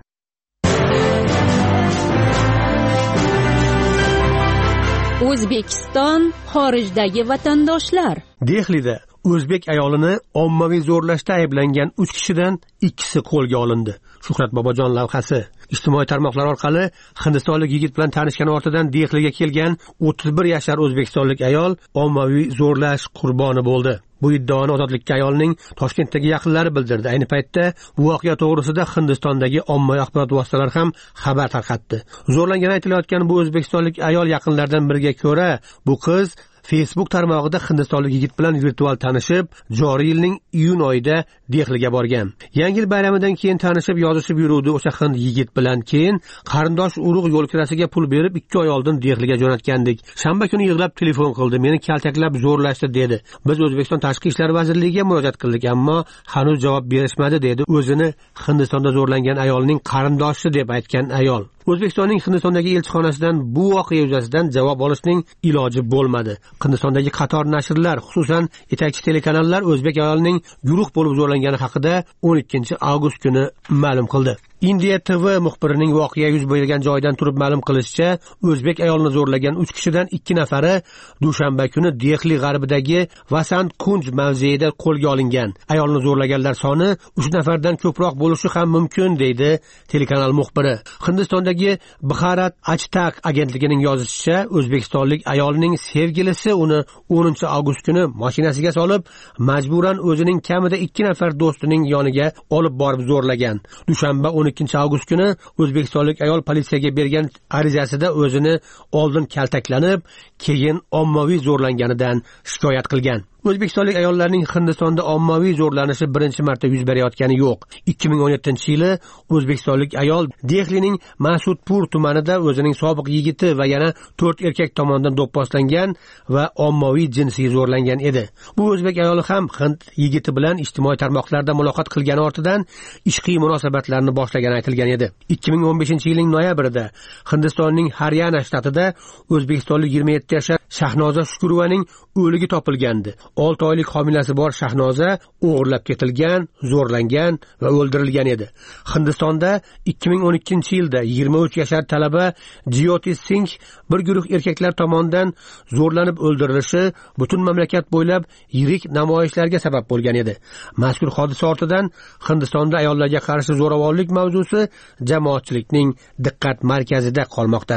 O'zbekiston xorijdagi vatandoshlar. Dehlida o'zbek ayolini ommaviy zo'rlashda ayblangan 3 kishidan 2si qo'lga olindi. Shuhrat Bobojon lavhasi. Ijtimoiy tarmoqlar orqali hindistonlik yigit bilan tanishgani ortidan Dehliga kelgan 31 yashar o'zbekistonlik ayol ommaviy zo'rlash qurboni bo'ldi. Bu iddaoni ozodlikka ayolning Toshkentdagi yaqinlari bildirdi. Ayni paytda bu voqea to'g'risida Hindistondagi ommaviy axborot vositalari ham xabar tarqatdi. Zo'rlangani aytilayotgan bu o'zbekistonlik ayol yaqinlaridan biriga ko'ra, bu qiz Facebook tarmog'ida hindistonlik yigit bilan virtual tanishib, joriy yilning iyun oyida Dehliga borgan. Yangi yil bayramidan keyin tanishib, yozishib yuruvdi o'sha hind yigit bilan. Keyin qarindosh urug' yo'l kirasiga pul berib 2 oy oldin Dehliga jo'natgandik. Shanba kuni yig'lab telefon qildi, meni kaltaklab zo'rlashdi dedi. Biz O'zbekiston Tashqi ishlar vazirligiga murojaat qildik, ammo hanuz javob berishmadi dedi. O'zini Hindistonda zo'rlangan ayolning qarindoshi deb aytgan ayol. O'zbekistonning Hindistondagi elchixonasidan bu voqea yuzasidan javob olishning iloji bo'lmadi. Hindistondagi qator nashrlar, xususan yetakchi telekanallar o'zbek ayolining guruh bo'lib zo'rlangani haqida 12 avgust kuni ma'lum qildi. India TV muxbirining voqea yuz bergan joydan turib ma'lum qilishicha, o'zbek ayolini zo'rlagan 3 kishidan 2 nafari dushanba kuni Dehli g'arbidagi Vasant Kunj mavzeida qo'lga olingan. Ayolni zo'rlaganlar soni 3 nafardan ko'proq bo'lishi ham mumkin, deydi telekanal muxbiri. Hindistondagi Bharat Ajtak agentligining yozishicha, o'zbekistonlik ayolning sevgilisi uni 10 avgust kuni mashinasiga solib, majburan o'zining kamida 2 nafar do'stining yoniga olib borib zo'rlagan. Dushanba 12 avgust kuni o'zbekistonlik ayol politsiyaga bergan arizasida o'zini oldin kaltaklanib, keyin ommaviy zo'rlanganidan shikoyat qilgan. O'zbekistonlik ayollarning Hindistonda ommaviy zo'rlanishi birinchi marta yuz berayotgani yo'q. 2017-yili o'zbekistonlik ayol Dehlining Masudpur tumanida o'zining sobiq yigiti va yana 4 erkak tomonidan do'pposlangan va ommaviy jinsiy zo'rlangan edi. Bu o'zbek ayoli ham hind yigiti bilan ijtimoiy tarmoqlarda muloqot qilgani ortidan ishqiy munosabatlarni boshlagani aytilgan edi. 2015-yilning noyabrida Hindistonning Haryana shtatida o'zbekistonlik 27 yashar Shahnoza Shukurovaning o'ligi topilgandi. 6 oylik homilasi bor Shahnoza o'g'irlab ketilgan, zo'rlangan va o'ldirilgan edi. Hindistonda 2012-yilda 23 yashar talaba Jyoti Singh bir guruh erkaklar tomonidan zo'rlanib o'ldirilishi butun mamlakat bo'ylab yirik namoyishlarga sabab bo'lgan edi. Mazkur hodisa ortidan Hindistonda ayollarga qarshi zo'ravonlik mavzusi jamoatchilikning diqqat markazida qolmoqda.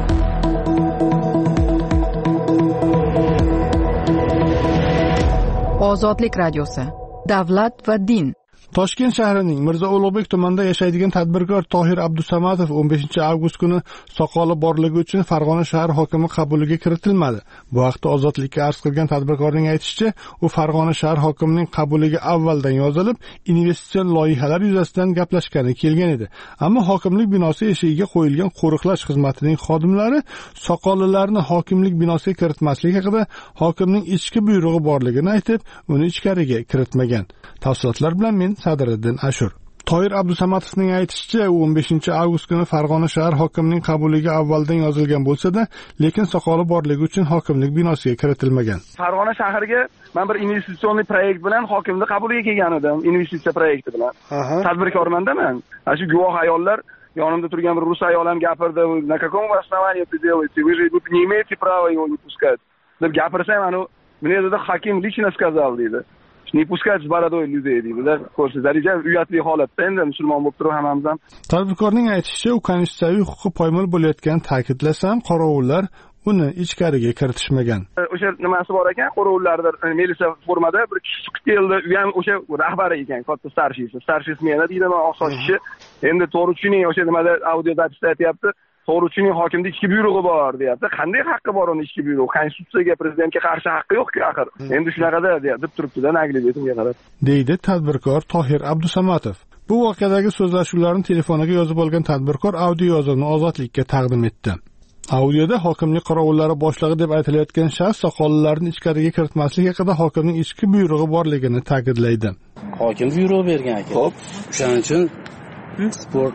Ozodlik radiosi. Davlat va din. Toshkent shahrining Mirzo Ulug'bek tumanida yashaydigan tadbirkor Tohir Abdusamatov 15 avgust kuni soqoli borligi uchun Farg'ona shahar hokimi qabuliga kiritilmadi. Bu haqda Ozodlikka arz qilgan tadbirkorning aytishicha, u Farg'ona shahar hokimining qabuliga avvaldan yozilib, investitsion loyihalar yuzasidan gaplashgani kelgan edi. Ammo hokimlik binosi eshigiga qo'yilgan qo'riqlash xizmatining xodimlari soqolilarni hokimlik binosiga kiritmaslik haqida hokimning ichki buyrug'i borligini aytib, uni ichkariga kiritmagan. Tafsilotlar bilan men Sadriddin Ashur. Tohir Abdusamatovning aytishicha, u 15 avgust kuni Farg'ona shahar hokimining qabuliga avvaldan yozilgan bo'lsa-da, lekin soqoli borligi uchun hokimlik binosiga kiritilmagan. Farg'ona shahriga men bir investitsion proyekt bilan hokimning qabuliga kelgan edim, investitsiya proyekti bilan. Tadbirkorman-da men. Shu guvoh ayollar yonimda turgan bir rus ayol ham gapirdi, "На каком основании это делаете? Вы же не имеете права его не пускать." deb gapirsam, мне dedi hokim лично сказал dedi. Не пускать бородой людей deydilar. Ko'rsiz darajada uyatli holatda, endi musulmon bo'lib turib hammamiz ham. Tadbirkorning aytishicha, u konstitutsiyaviy huquqi poymol bo'layotganini ta'kidlasam, qorovullar uni ichkariga kiritishmagan. O'sha nimasi bor ekan, qorovullarda militsiya formada bir kishi chiqib keldi, u ham o'sha rahbari ekan, katta starshis meni deyman, oqsochchi. Endi to'g'ri tushuning, o'sha nimada audio zapisda aytyapti. To'g'ri tushuning, hokimning ichki buyrug'i bor, deyapti. Qanday haqqi bor uning ichki buyrug'i? Konstitutsiyaga, prezidentga qarshi haqqi yo'q-ku axir. Endi shunaqada deb turibdi-da, nagli betimga qarab. Deydi tadbirkor Tohir Abdusamatov. Bu voqeadagi so'zlashuvlarni telefoniga yozib olgan tadbirkor audio yozuvni Ozodlikka taqdim etdi. Audioda hokimlik qorovullari boshlig'i deb aytilayotgan shaxs soqollarni ichkariga kiritmaslik haqida hokimning ichki buyrug'i borligini ta'kidlaydi. Hokim buyruq bergan ekan. Xo'p, o'shaning uchun sport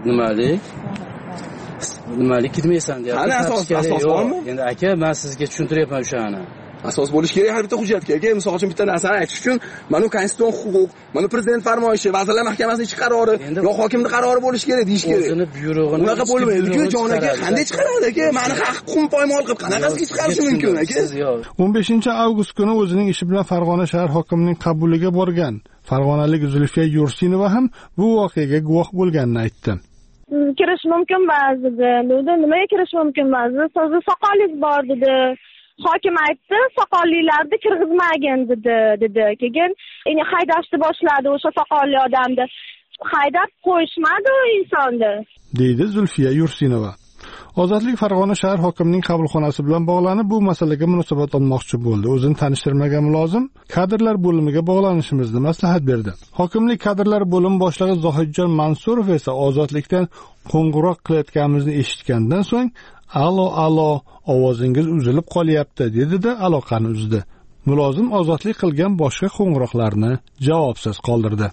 nimalik kirmaysan deyapti. Ana asos bormi? Endi aka, men sizga tushuntiryapman o'shani. asos bo'lishi kerak har bitta hujjatga. Aka, misol uchun bitta narsani aytish uchun mana konstitutsion huquq, mana prezident farmoyishi, vazirlar mahkamasining ichki qarori, yo hokimning qarori bo'lishi kerak deyish kerak. O'zini buyrug'ini unaqa bo'lmaydi-ku, jon aka. Qanday chiqaradi aka? Meni haq-huquqim poymol qilib qanaqasiga chiqarishi mumkin aka? 15-avgust kuni o'zining ishi bilan Farg'ona shahar hokimining qabuliga borgan farg'onalik Zulfiya Yursinova ham bu voqeaga guvoh bo'lganini aytdi. Kirish mumkin ba'zida. Nimaga kirish mumkin ba'zida? So'zi soqolingiz bor dedi. Hokim aytdi, soqollilarni kirgizmagin dedi. Keyin haydashni boshladi o'sha soqolli odamni. Haydab qo'yishmadi u insonni, deydi Zulfiya Yursinova. Ozodlik Farg'ona shahar hokimining qabulxonasi bilan bog'lanib bu masalaga munosabat olmoqchi bo'ldi. O'zini tanishtirmagan mulozim kadrlar bo'limiga bog'lanishimizni maslahat berdi. Hokimlik kadrlar bo'limi boshlig'i Zohidjon Mansurov esa ozodlikdan qo'ng'iroq qilayotganimizni eshitgandan so'ng alo, ovozingiz uzilib qolyapti dedi-da aloqani uzdi. Mulozim ozodlik qilgan boshqa qo'ng'iroqlarni javobsiz qoldirdi.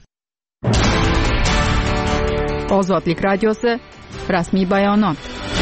Ozodlik radiosi rasmiy bayonot.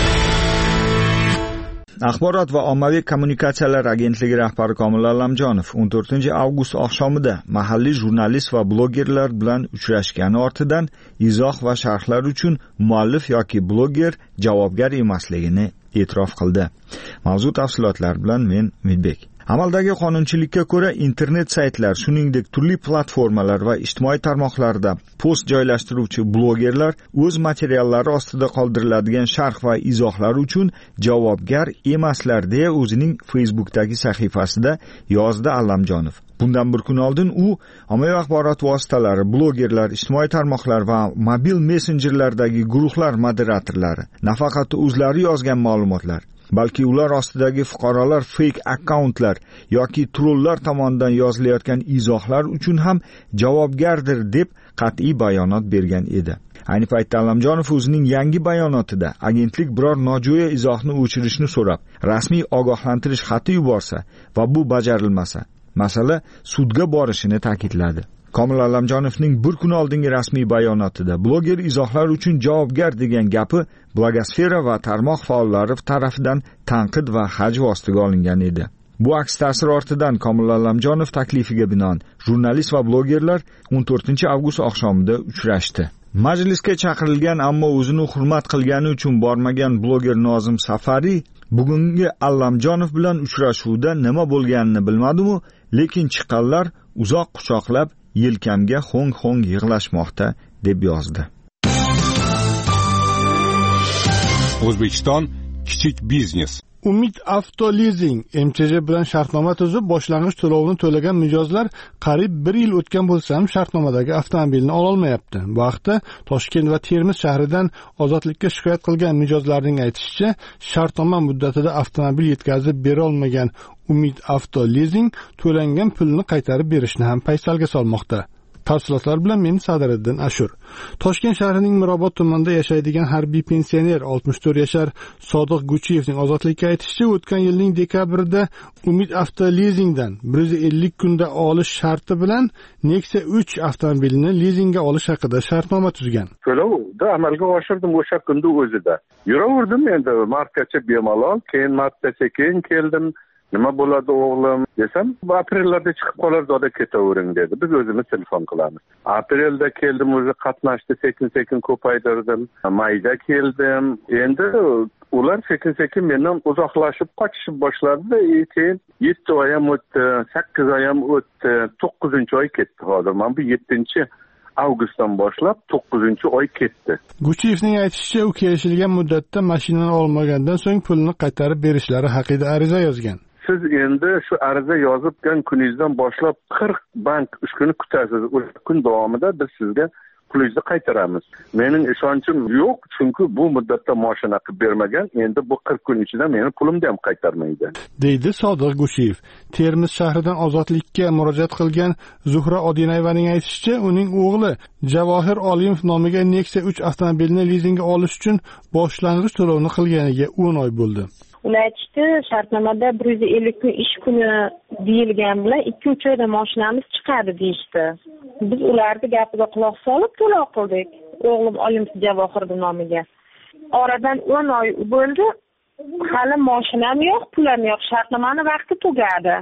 Axborot va ommaviy kommunikatsiyalar agentligi rahbari Komil Allamjonov 14-avgust oqshomida mahalliy jurnalist va blogerlar bilan uchrashgani ortidan izoh va sharhlar uchun muallif yoki bloger javobgar emasligini e'tirof qildi. Mavzu tafsilotlar bilan men Umidbek. Amaldagi qonunchilikka ko'ra internet saytlar, shuningdek turli platformalar va ijtimoiy tarmoqlarda post joylashtiruvchi blogerlar o'z materiallari ostida qoldiriladigan sharh va izohlar uchun javobgar emaslar deya o'zining Facebook'dagi sahifasida yozdi Allamjonov. Bundan bir kun oldin u ommaviy axborot vositalari, blogerlar, ijtimoiy tarmoqlar va mobil messenjerlardagi guruhlar moderatorlari nafaqat o'zlari yozgan ma'lumotlar, balki ular ostidagi fuqarolar fake akkauntlar yoki trollar tomonidan yozilayotgan izohlar uchun ham javobgardir deb qat'iy bayonot bergan edi. Ayni paytda Allamjonov o'zining yangi bayonotida agentlik biror nojo'ya izohni o'chirishni so'rab, rasmiy ogohlantirish xati yuborsa va bu bajarilmasa, masala sudga borishini ta'kidladi. Komil Allamjonovning bir kun oldingi rasmiy bayonotida bloger izohlar uchun javobgar degan gapi blogosfera va tarmoq faollari tarafidan tanqid va hajv ostiga olingan edi. Bu aks ta'sir ortidan Komil Allamjonov taklifiga binoan jurnalist va blogerlar 14-avgust oqshomida uchrashdi. Majlisga chaqirilgan ammo o'zini hurmat qilgani uchun bormagan bloger Nozim Safari bugungi Allamjonov bilan uchrashuvda nima bo'lganini bilmadi-mu, lekin chiqqanlar uzoq quchoqlab yelkamga hong yig'lashmoqda deb yozdi. O'zbekiston kichik biznes. Umid Avtolizing MCJ bilan shartnoma tuzib boshlang'ich to'lovini to'lagan mijozlar qariyb 1 yil o'tgan bo'lsa ham shartnomadagi avtomobilni ola olmayapti. Bu haqda Toshkent va Termiz shahridan Ozodlikka shikoyat qilgan mijozlarning aytishicha, shartnoma muddatida avtomobil yetkazib bera olmagan Umid Avtolizing to'langan pulni qaytarib berishni ham paysalga solmoqda. Tafsilotlar bilan men Sadiriddin Ashur. Toshkent shahrining Mirobod tumanida yashaydigan harbiy pensioner 64 yashar Sodiq Guchiyevning ozodlikka aytishicha, o'tgan yilning dekabrida Umid Avtolizingdan 150 kunda olish sharti bilan Nexia 3 avtomobilini lizingga olish haqida shartnoma tuzgan. To'lovni amalga oshirdim o'sha kunda o'zida. Yuraverdim endi martgacha bemalol, keyin martgacha keyin keldim. Nima bo'ladi o'g'lim desam, aprellarda chiqib qolar, zoda ketavering dedi. Biz o'zimiz telefon qilamiz. Aprelda keldim, o'zi qatnashdi, sekin ko'paytirdim. Mayda keldim. Endi ular sekin mendan uzoqlashib qochishib boshladi. Keyin 7 oy ham o'tdi, 8 oy ham o'tdi, 9-oy ketdi hozir. Mana bu 7-avgustdan boshlab 9-oy ketdi. Guchiyevning aytishicha, u kelishilgan muddatda mashinani olmagandan so'ng pulni qaytarib berishlari haqida ariza yozgan. Siz endi shu ariza yozibgan kuningizdan boshlab 40 bank 3 kun kutasiz. 3 kun davomida biz sizga pulingizni qaytaramiz. Mening ishonchim yo'q, chunki bu muddatda mashina qilib bermagan. Endi bu 40 kun ichida meni pulimni ham qaytarmaydi, deydi Sodiq Gushiyev. Termiz shahridan Ozodlikka murojaat qilgan Zuhra Odinayevaning aytishicha, uning o'g'li Javohir Olimov nomiga Nexia 3 avtomobilni lizingga olish uchun boshlang'ich to'lovni qilganiga 10 oy bo'ldi. Ular aytishdi, shartnomada 150 kun ish kuni deyilgan bilan 2-3 oyda mashinamiz chiqadi deyishdi. Biz ularni gapiga quloq solib to'lov qildik. O'g'lim Olimov Javohir nomiga. Oradan 10 oy bo'ldi. Hali mashinam yo'q, pulim yo'q. Shartnomani vaqti tugadi.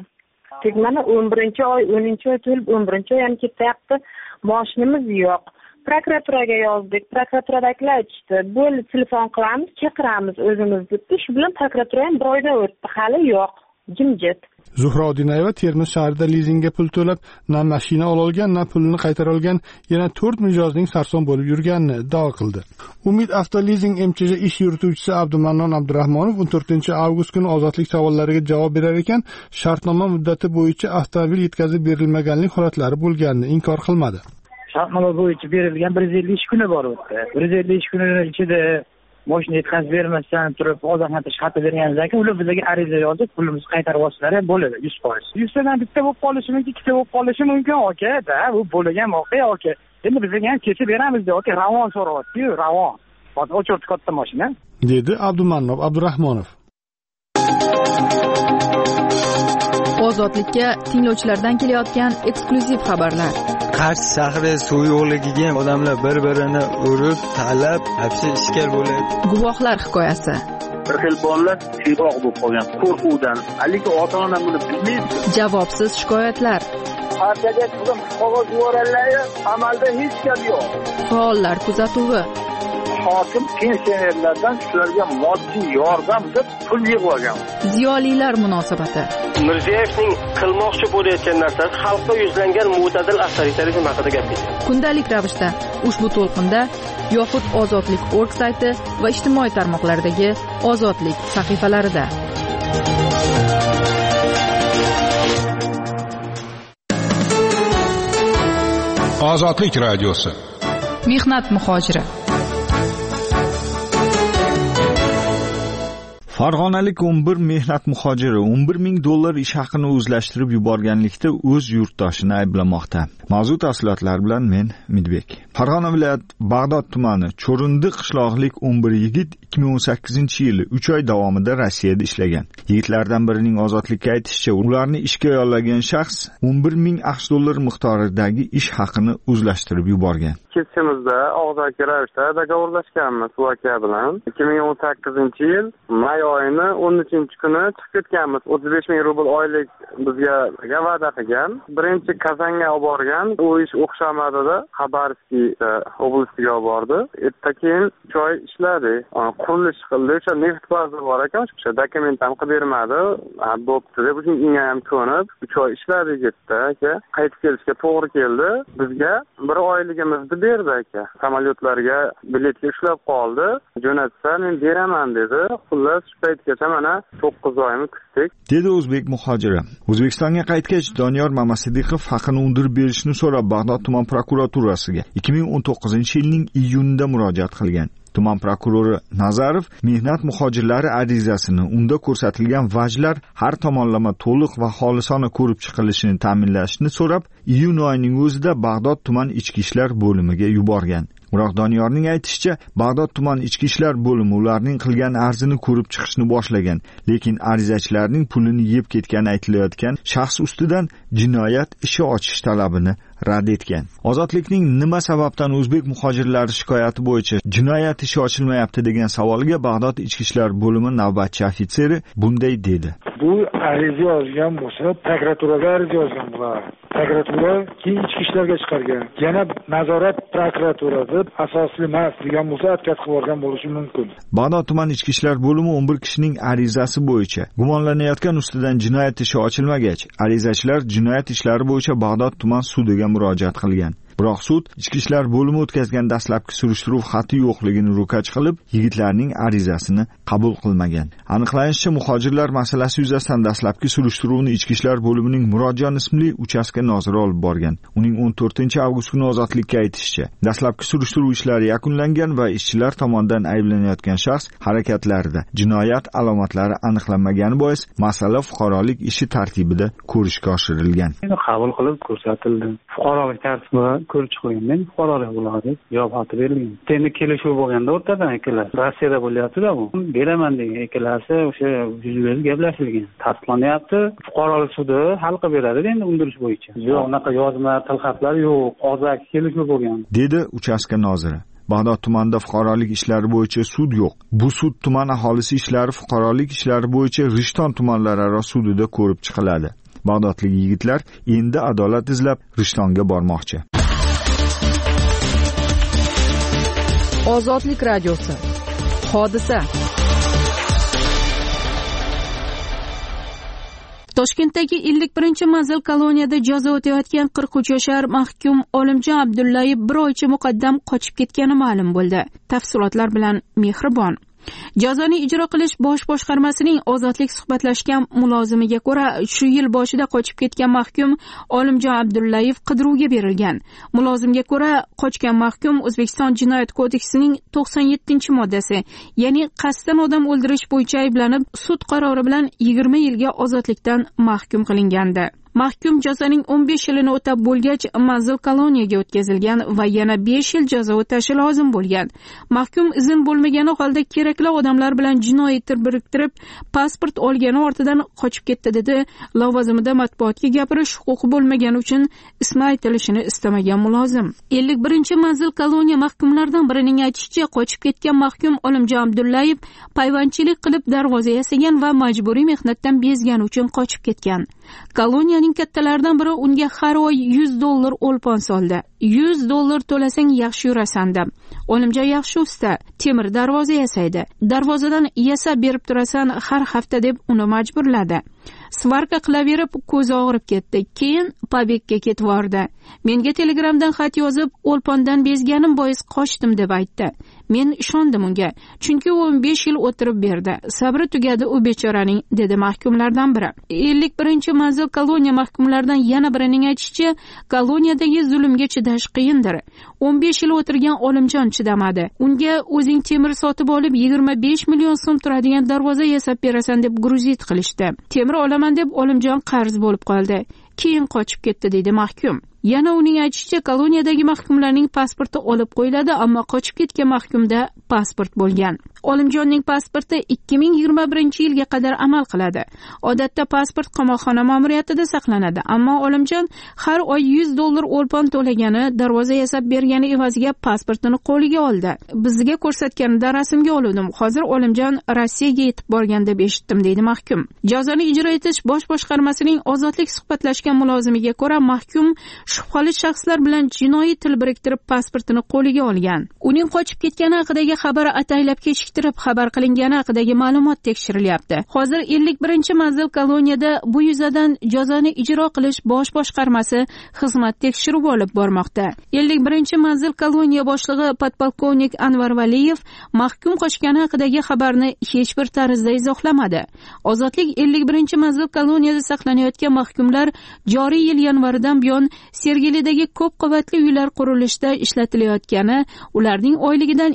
Mana 11-oy, 10-oy to'lib 11-oy ham ketyapti. Mashinamiz yo'q. Prokuraturaga yozdik. Prokuraturaliklar aytishdi, bo'ldi telefon qilamiz, chaqiramiz o'zimiz deb. Shu bilan prokuratura ham bir oydan o'tdi, hali yo'q. Jimjit. Zuhra Odinayeva Termiz shahrida lizingga pul to'lab, na mashina olgan, na pulini qaytara olgan, yana 4 mijozning sarson bo'lib yurganini iddao qildi. Umid Avtolizing MCJ ish yurituvchisi Abdumannon Abdurahmonov 14-avgust kuni ozodlik savollariga javob berar ekan, shartnoma muddati bo'yicha avtomobil yetkazib berilmaganlik holatlari bo'lganini inkor qilmadi. Shartnoma bo'yicha berilgan 150 ish kuni bor o'tdi. 150 ish kuni ichida mashina yetkazib bermasdan turib ogohlantirish xati berganimizdan keyin ular bizga ariza yozib, pulimizni qaytarib olsalar ham bo'ladi 100%. 100 dan bitta bo'lib qolishi mumkin, ikkita bo'lib qolishi mumkin, aka-da, bu bo'lgan voqea, aka. Endi bizga ham kesib beramiz deb, aka, ravon so'rayapti-yu, ravon. Hozir o'chirdi katta mashina, dedi Abdumannob Abdurahmonov. Ozodlikka tinglovchilardan kelayotgan eksklyuziv xabarlar. Qarshi shahri suv yo'qligiga odamlar bir-birini urib, talab, hapsi ishkal bo'ladi. Guvohlar hikoyasi. Bir xil bolalar siyroq bo'lib qolgan qo'rquvdan. Haligi ota-ona buni bilmaydi. Javobsiz shikoyatlar. Partiyaga turib qog'oz yuborganlar, amalda hech gap yo'q. Faollar kuzatuvi. Hokim pensionerlardan shularga moddiy yordam deb pul yig'ib olgan. Ziyolilar munosabati. Mirziyevning qilmoqchi bo'layotgan narsasi xalqqa yuzlangan mo'tadil avtoritarizm haqida gapirdi. Kundalik ravishda ushbu to'lqinda yoxud Ozodlik.org sayti va ijtimoiy tarmoqlardagi Ozodlik sahifalarida. Ozodlik radiosi. Mehnat muhojiri. Farg'onalik 11 mehnat muhojiri $11,000 ish haqini o'zlashtirib yuborganlikda o'z yurtdoshini ayblamoqda. Mavzu tafsilotlar bilan men Midbek. Farg'ona viloyat Bag'dod tumani Cho'rindi qishloqlik 11 yigit 2018-yili 3 oy davomida Rossiyada ishlagan. Yigitlardan birining ozodlikka aytishicha, ularni ishga yollagan shaxs $11,000 miqdoridagi ish haqini o'zlashtirib yuborgan. Kesimizda og'zaki ravishda dogovorlashganmiz bu aka bilan. 2018-yil may oyini 13-kuni chiqib ketganmiz. 35,000 rubl oylik bizga va'da qilgan. Birinchi Kazanga olib borgan. U ish o'xshamadida Xabarovsk oblasiga olib bordi. Keyin 3 oy ishladi. Qurilish qildi. O'sha neft bazi bor ekan, o'sha dokument ham qilib bermadi. Bo'pti deb unga ham ko'nib 3 oy ishladi ketdi aka. Qaytib kelishga to'g'ri keldi. Bizga bir oyligimizni berdi aka. Samolyotlarga biletga ushlab qoldi. Jo'natsa men beraman dedi. Xullas shu paytgacha mana 9 oyni kutdik. Dedi o'zbek muhojiri. O'zbekistonga qaytgach Doniyor Mamasidiqov haqini undirib berishni so'rab Bag'dod tuman prokuraturasiga 2019-yilning iyunida murojaat qilgan. Tuman prokurori Nazarov mehnat muhojirlari arizasini unda ko'rsatilgan vajlar har tomonlama to'liq va xolisona ko'rib chiqilishini ta'minlashni so'rab, iyun oyining o'zida Bag'dod tuman ichki ishlar bo'limiga yuborgan. Biroq Doniyorning aytishicha, Bag'dod tuman ichki ishlar bo'limi ularning qilgan arzini ko'rib chiqishni boshlagan, lekin arizachilarning pulini yeb ketgani aytilayotgan shaxs ustidan jinoyat ishi ochish talabini rad etgan. Ozodlikning nima sababdan o'zbek muhojirlari shikoyati bo'yicha jinoyat ishi ochilmayapti degan savoliga Bag'dod ichki ishlar bo'limi navbatchi ofitseri bunday dedi. Bu ariza yozgan bo'lsa, prokuraturaga ariza yozgan bular. Prokuratura keyin ichki ishlarga chiqargan. Yana nazorat prokuraturasi asosli emas degan bo'lsa, atkat qilib borgan bo'lishi mumkin. Bag'dod tuman ichki ishlar bo'limi 11 kishining arizasi bo'yicha gumonlanayotgan ustidan jinoyat ishi ochilmagach, arizachilar jinoyat ishlari bo'yicha Bag'dod tuman sudiga murojaat qilgan. Biroq sud ichki ishlar bo'limi o'tkazgan dastlabki surishtiruv xati yo'qligini ro'kach qilib, yigitlarning arizasini qabul qilmagan. Aniqlanishicha, muhojirlar masalasi yuzasidan dastlabki surishtiruvni ichki ishlar bo'limining Murodjon ismli uchastka noziri olib borgan. Uning 14-avgust kuni ozodlikka aytishicha, dastlabki surishtiruv ishlari yakunlangan va ishchilar tomonidan ayblanayotgan shaxs harakatlarida jinoyat alomatlari aniqlanmagani bois masala fuqarolik ishi tartibida ko'rishga oshirilgan. Qabul qilib ko'rsatildi. Fuqarolik tartibi ko'rib chiqilgan, fuqarolik bo'ladi, javob xati berilgan. Endi kelishuv bo'lganda o'rtadan ikkalar Rossiyada bo'lyapti-da bu. Beraman degan ikkalasi o'sha yuz-yuz gaplashilgan. Tasdiqlanyapti. Fuqarolik sudi hal qilib beradi endi undirish bo'yicha. Yo'q, unaqa yozma, tilxatlar yo'q, og'zaki kelishuv bo'lgan. Dedi uchastka noziri. Bag'dod tumanida fuqarolik ishlari bo'yicha sud yo'q. Bu sud tuman aholisi ishlari fuqarolik ishlari bo'yicha Rishton tumanlararo sudida ko'rib chiqiladi. Bag'dodlik yigitlar endi adolat izlab Rishtonga bormoqchi. Ozodlik radiosi. Hodisa. Toshkentdagi 51-manzil koloniyada jazo o'tayotgan 43 yashar mahkum Olimjon Abdullayev bir oycha muqaddam qochib ketgani ma'lum bo'ldi. Tafsilotlar bilan Mehribon. Jazoni ijro qilish bosh boshqarmasining ozodlik suhbatlashgan mulozimiga ko'ra, shu yil boshida qochib ketgan mahkum Olimjon Abdullayev qidiruvga berilgan. Mulozimga ko'ra, qochgan mahkum O'zbekiston Jinoyat kodeksining 97-moddasi, ya'ni qasddan odam o'ldirish bo'yicha ayblanib, sud qarori bilan 20 yilga ozodlikdan mahkum qilingandi. Mahkum jazoning 15 yilini o'tab bo'lgach, manzil koloniyaga o'tkazilgan va yana 5 yil jazo o'tashi lozim bo'lgan. Mahkum izn bo'lmagani holda kerakli odamlar bilan jinoiy til biriktirib, pasport olgani ortidan qochib ketdi dedi. Lavozimida matbuotga gapirish huquqi bo'lmagani uchun ismi aytilishini istamagan mulozim. 51-manzil koloniya mahkumlaridan birining aytishicha, qochib ketgan mahkum Olimjon Abdullayev payvandchilik qilib darvoza yasagan va majburiy mehnatdan bezgani uchun qochib ketgan. Koloniyaning kattalaridan biri unga har oy $100 o'lpon soldi. $100 to'lasang yaxshi yurasan deb. Olimjon yaxshi usta, temir darvoza yasaydi. Darvozadan yasab berib turasan har hafta deb uni majburladi. Svarka qilaverib ko'zi og'rib ketdi. Keyin pobegga ketib bordi. Menga telegramdan xat yozib, o'lpondan bezganim bois qochdim deb aytdi. Men ishondim unga, chunki u 15 yil o'tirib berdi. Sabri tugadi u bechoraning, dedi mahkumlardan biri. 51-manzil koloniya mahkumlaridan yana birining aytishicha, koloniyadagi zulmga chidash qiyindir. 15 yil o'tirgan Olimjon chidamadi. Unga o'zing temir sotib olib 25 million so'm turadigan darvoza yasab berasan deb gruzit qilishdi. Temir olaman deb Olimjon qarz bo'lib qoldi. Keyin qochib ketdi, deydi mahkum. Yana uning aytishicha, koloniyadagi mahkumlarning pasporti olib qo'yiladi, ammo qochib ketgan mahkumda pasport bo'lgan. Olimjonning pasporti 2021-yilga qadar amal qiladi. Odatda pasport qamoqxona ma'muriyatida saqlanadi, ammo Olimjon har oy $100 o'lpon to'lagani, darvoza yasab bergani evaziga pasportini qo'liga oldi. Bizga ko'rsatganida rasmga oldim. Hozir Olimjon Rossiyaga yetib borgan deb eshitdim, deydi mahkum. Jazoni ijro etish bosh boshqarmasining ozodlik suhbatlashgan mulozimiga ko'ra, mahkum shubhali shaxslar bilan jinoiy til biriktirib pasportini qo'liga olgan. Uning qochib ketgani haqidagi xabar ataylab kechiktirib xabar qilingani haqidagi ma'lumot tekshirilyapti. Hozir 51-manzil koloniyada bu yuzadan jazoni ijro qilish bosh boshqarmasi xizmat tekshiruv olib bormoqda. 51-manzil koloniya boshlig'i podpolkovnik Anvar Valiyev mahkum qochgani haqidagi xabarni hech bir tarzda izohlamadi. Ozodlik 51-manzil koloniyada saqlanayotgan mahkumlar joriy yil yanvaridan buyon Sergelidagi ko'p qavatli uylar qurilishida ishlatilayotgani, ularning oyligidan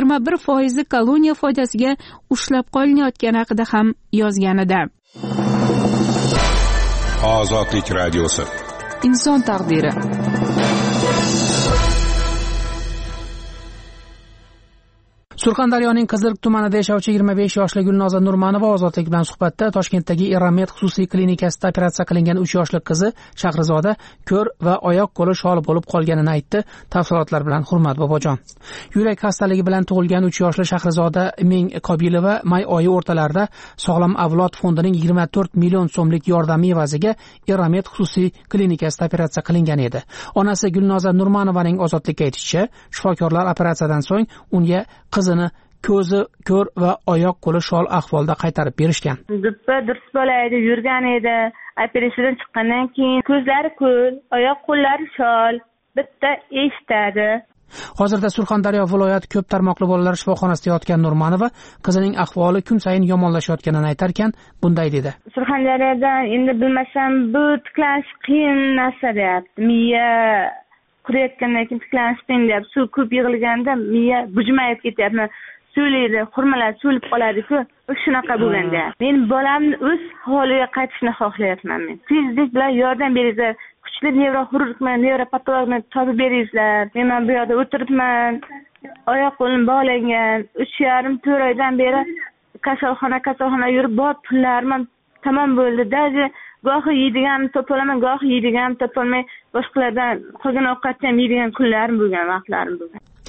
21% koloniya foydasiga ushlab qolinayotgani haqida ham yozganida. Ozodlik radiosi. Inson taqdiri. Surxondaryoning Qizilq tumanida yashovchi 25 yoshli Gulnoza Nurmanova Ozodlik bilan suhbatda Toshkentdagi Eramet xususiy klinikasida operatsiya qilingan 3 yoshli qizi Shahrizoda ko'r va oyoq qo'li shol bo'lib qolganini aytdi. Tafsilotlar bilan Hurmat bobojon. Yurak xastaligi bilan tug'ilgan 3 yoshli Shahrizoda Ming Qobilova may oyi o'rtalarida Sog'lom avlod fondining 24 million so'mlik yordami evaziga Eramet xususiy klinikasida operatsiya qilingan edi. Onasi Gulnoza Nurmanovaning Ozodlikka aytishicha, shifokorlar operatsiyadan so'ng unga qizini ko'zi ko'r va oyoq qo'li shol ahvolda qaytarib berishgan. Durs bo'laydi, yurgan edi. Operatsiyadan chiqqandan keyin ko'zlari ko'r, oyoq qo'llari shol, bitta eshitadi. Hozirda Surxondaryo viloyat ko'p tarmoqli bolalar shifoxonasida yotgan Nurmanova qizining ahvoli kun sayin yomonlashayotganini aytarkan, bunday dedi. Surxondaryoda endi bilmasam, bu tiklanish qiyin narsa deyapti. Miya kurayotgandan keyin tiklanish qiyin deyapti. Suv ko'p yig'ilganda miya bujmayib ketyapti. So'laydi, xurmalar so'lib qoladi-ku. Shunaqa bo'lganda. Men bolamni o'z holiga qaytishni xohlayapman men. Tezlik bilan yordam beringlar. Kuchli nevroxirurgni, nevropatologni topib beringlar. Men bu yerda o'tiribman. Oyoq qo'lim bog'langan. 3,5-4 oydan beri kasalxona yurib, bor pullarim tamom bo'ldi. Даже gohi yeydiganimni topolaman, gohi yeydiganimni topolmay boshqalardan qolgan ovqatni ham yeydigan kunlarim bo'lgan, vaqtlarim bo'lgan.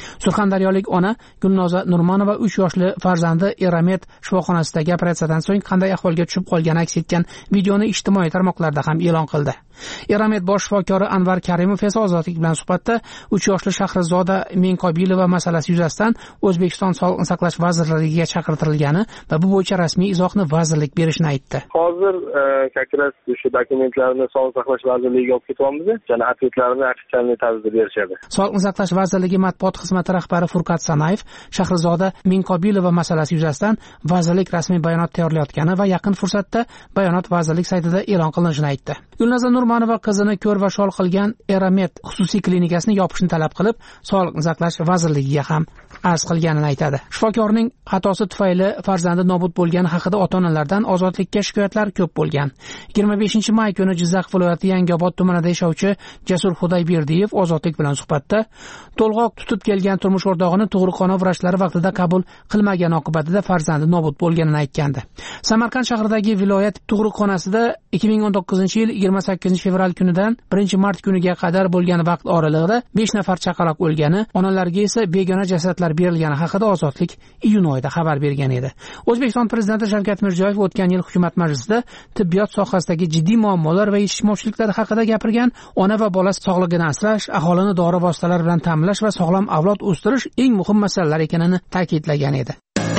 Surxondaryolik ona Gulnoza Nurmonova 3 yoshli farzandi Eramet shifoxonasidagi operatsiyadan so'ng qanday ahvolga tushib qolgani aks etgan videoni ijtimoiy tarmoqlarda ham e'lon qildi. Eramet bosh shifokori Anvar Karimov esa Ozodlik bilan suhbatda 3 yoshli Shahrizoda Menkobilova masalasi yuzasidan O'zbekiston Sog'liqni saqlash vazirligiga chaqirtirilgani va bu bo'yicha rasmiy izohni vazirlik berishini aytdi. Hozir kakras shu dokumentlarni Sog'liqni saqlash vazirligiga olib ketyapmiz. Yana atletlarni ofitsialniy tarzda berishadi. Sog'liqni saqlash vazirligi matbuot xizmati rahbari Furqat Sanayev Shahrizoda Menkobilova masalasi yuzasidan vazirlik rasmiy bayonot tayyorlayotgani va yaqin fursatda bayonot vazirlik saytida e'lon qilinishini aytdi. Gulnoza Nurmonova qizini ko'r va shol qilgan Eramet xususiy klinikasini yopishni talab qilib, Sog'liqni saqlash vazirligiga ham arz qilganini aytadi. Shifokorning xatosi tufayli farzandi nobud bo'lgani haqida ota-onalardan Ozodlikka shikoyatlar ko'p bo'lgan. 25-may kuni Jizzax viloyati Yangiobod tumanida yashovchi Jasur Xudayberdiyev Ozodlik bilan suhbatda to'lg'oq tutib kelgan turmush o'rtog'ini tug'ruqxona vrachlari vaqtida qabul qilmagani oqibatida farzandi nobud bo'lganini aytgandi. Samarqand shahridagi viloyat tug'ruqxonasida 2019-yil 28 fevral kunidan 1-mart kuniga qadar bo'lgan vaqt oralig'ida 5 nafar chaqaloq o'lgani, onalarga esa begona jasadlar berilgani haqida Ozodlik iyun oyida xabar bergan edi. O'zbekiston prezidenti Shavkat Mirziyoyev o'tgan yil hukumat majlisida tibbiyot sohasidagi jiddiy muammolar va yetishmovchiliklar haqida gapirgan, ona va bola sog'lig'ini asrash, aholini dori vositalari bilan ta'minlash va sog'lom avlod o'stirish eng muhim masalalar ekanini ta'kidlagan edi.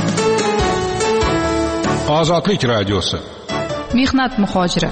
Ozodlik radiosi. Mehnat muhojiri.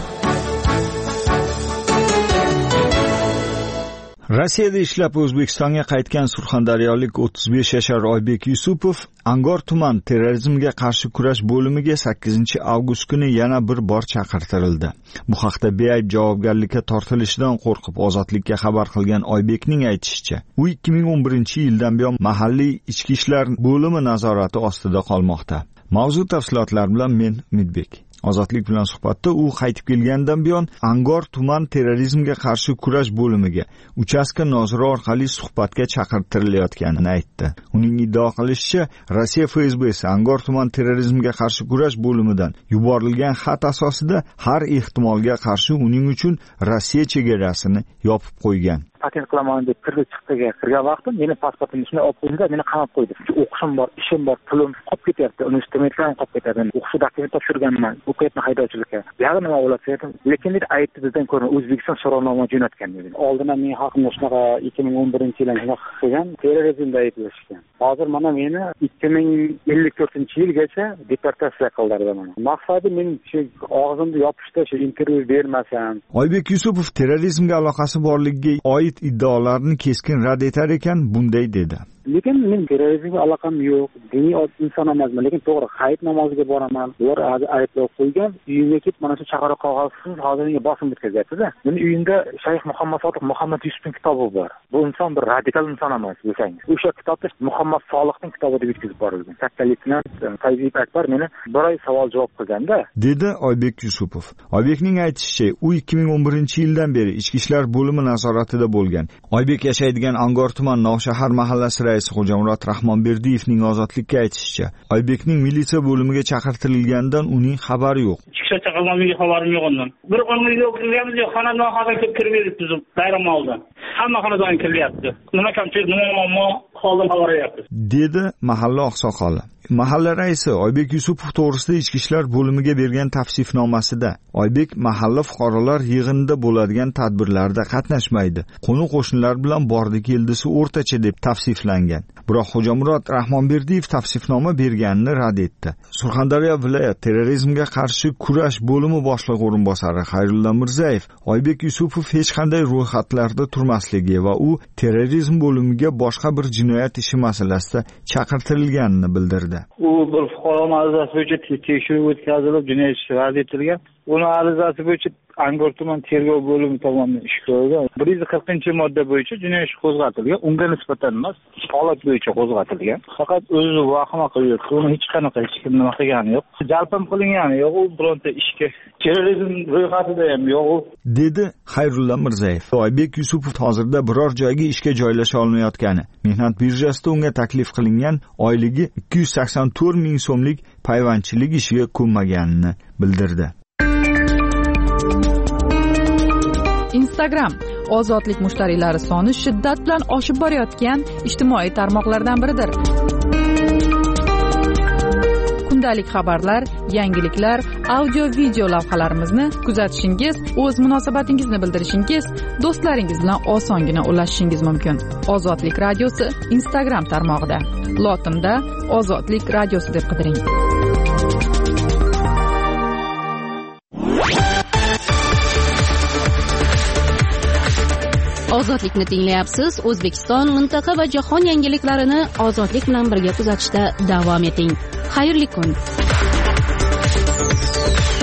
Rossiyada ishlab O'zbekistonga qaytgan surxondaryolik 35 yashar Oybek Yusupov Angor tuman terrorizmga qarshi kurash bo'limiga 8-avgust kuni yana bir bor chaqirtirildi. Bu haqda beayb javobgarlikka tortilishidan qo'rqib Ozodlikka xabar qilgan Oybekning aytishicha, u 2011-yildan buyon mahalliy ichki ishlar bo'limi nazorati ostida qolmoqda. Mavzu tafsilotlar bilan men Umidbek. Ozodlik bilan suhbatda u qaytib kelgandan buyon Angor tuman terrorizmga qarshi kurash bo'limiga uchastka noziri orqali suhbatga chaqirtirilayotganini aytdi. Uning iddao qilishicha, Rossiya FSBsi Angor tuman terrorizmga qarshi kurash bo'limidan yuborilgan xat asosida har ehtimolga qarshi uning uchun Rossiya chegarasini yopib qo'ygan. Patent qilaman deb kirgan vaqtim meni pasportimni shunday olib qo'ydi, meni qamab qo'ydi. O'qishim bor, ishim bor, pulim qolib ketyapti, universitetdan qolib ketadi. O'qish dokument topshirganman, o'qiyapman haydovchilikka. Buyog'i nima bo'ladi dedim. Lekin deb aytdi bizdan ko'ra O'zbekiston so'rovnoma jo'natgan dedi. Oldin men haqimda shunaqa 2011-yildan shunaqa qilgan, terrorizmda ayblashgan. Hozir mana meni 2054-yilgacha deportatsiya qildilar mana. Maqsadi men shu og'zimni yopishda, shu intervyu bermasam. Oybek Yusupov terrorizmga aloqasi borligiga oid iddaolarni keskin rad etar ekan, bunday dedi. Lekin men terrorizmga aloqam yo'q, diniy inson emasman, lekin to'g'ri hayit namoziga boraman. Ular ayblab qo'ygan, uyimga ketib mana shu chaqaloq qog'ozsiz hozir menga bosim o'tkazayapti-da. Meni uyimda Shayx Muhammad Sodiq Muhammad Yusufning kitobi bor. Bu inson bir radikal inson emas desangiz. O'sha kitobda Muhammad Soliqning kitobi deb yetkazib borilgan. Katta leytenant Fayziy Akbar meni bir oy savol-javob qilganda, dedi Oybek Yusupov. Oybekning aytishicha, u 2011-yildan beri ichki ishlar bo'limi nazoratida bo'lgan. Oybek yashaydigan Angor tuman Novshahar mahallasi raisi Xo'jamurod Rahmonberdiyevning Ozodlikka aytishicha, Oybekning militsiya bo'limiga chaqirtirilganidan uning xabari yo'q. Chiqishga chaqirganimga xabarim yo'q undan. Bir o'rniga kirganmiz, xonadon hozir kirib beribmiz bayram oldi. Hamma xonadon kiryapti. Nima kamchilik, nima muammo, hozir xabar beryapti, dedi mahalla oqsoqoli. Mahalla raisi Oybek Yusupov to'g'risida ichki ishlar bo'limiga bergan tavsifnomasida Oybek mahalla fuqarolar yig'inida bo'ladigan tadbirlarda qatnashmaydi. Qo'ni-qo'shnilar bilan bordi-keldisi o'rtacha deb tavsiflangan. Biroq Xo'jamurod Rahmonberdiyev tavsifnoma berganini rad etdi. Surxondaryo viloyat terrorizmga qarshi kurash bo'limi boshlig'i o'rinbosari Xayrulla Mirzayev Oybek Yusupov hech qanday ro'yxatlarda turmasligi va u terrorizm bo'limiga boshqa bir jinoyat ishi masalasida chaqirtirilganini bildirdi. U bir fuqaro arizasi bo'yicha tekshiruv o'tkazilib, jinoyat ishi rad etilgan. Uni arizasi bo'yicha Angor tuman tergov bo'limi tomonidan ish ko'rilgan. 140-modda bo'yicha jinoyat ishi qo'zg'atilgan. Unga nisbatan emas, holat bo'yicha qo'zg'atilgan. Faqat o'zi vahima qilib, uni hech qanaqa hech kim nima qilgani yo'q. Jalb ham qilingani yo'q, u bironta ishga terrorizm ro'yxatida ham yo'q, dedi Xayrulla Mirzayev. Oybek Yusupov hozirda biror joyga ishga joylasha olmayotgani, mehnat birjasida unga taklif qilingan oyligi 284 ming so'mlik payvandchilik ishiga ko'nmaganini bildirdi. Instagram ozodlik mushtariylari soni shiddat bilan oshib borayotgan ijtimoiy tarmoqlardan biridir. Kundalik xabarlar, yangiliklar, audio-video lavhalarimizni kuzatishingiz, o'z munosabatingizni bildirishingiz, do'stlaringiz bilan osongina ulashishingiz mumkin. Ozodlik radiosi Instagram tarmog'ida. Lotinda Ozodlik radiosi deb qidiring. Ozodlikni tinglayapsiz. O'zbekiston, mintaqa va jahon yangiliklarini ozodlik bilan birga kuzatishda davom eting. Xayrli kun.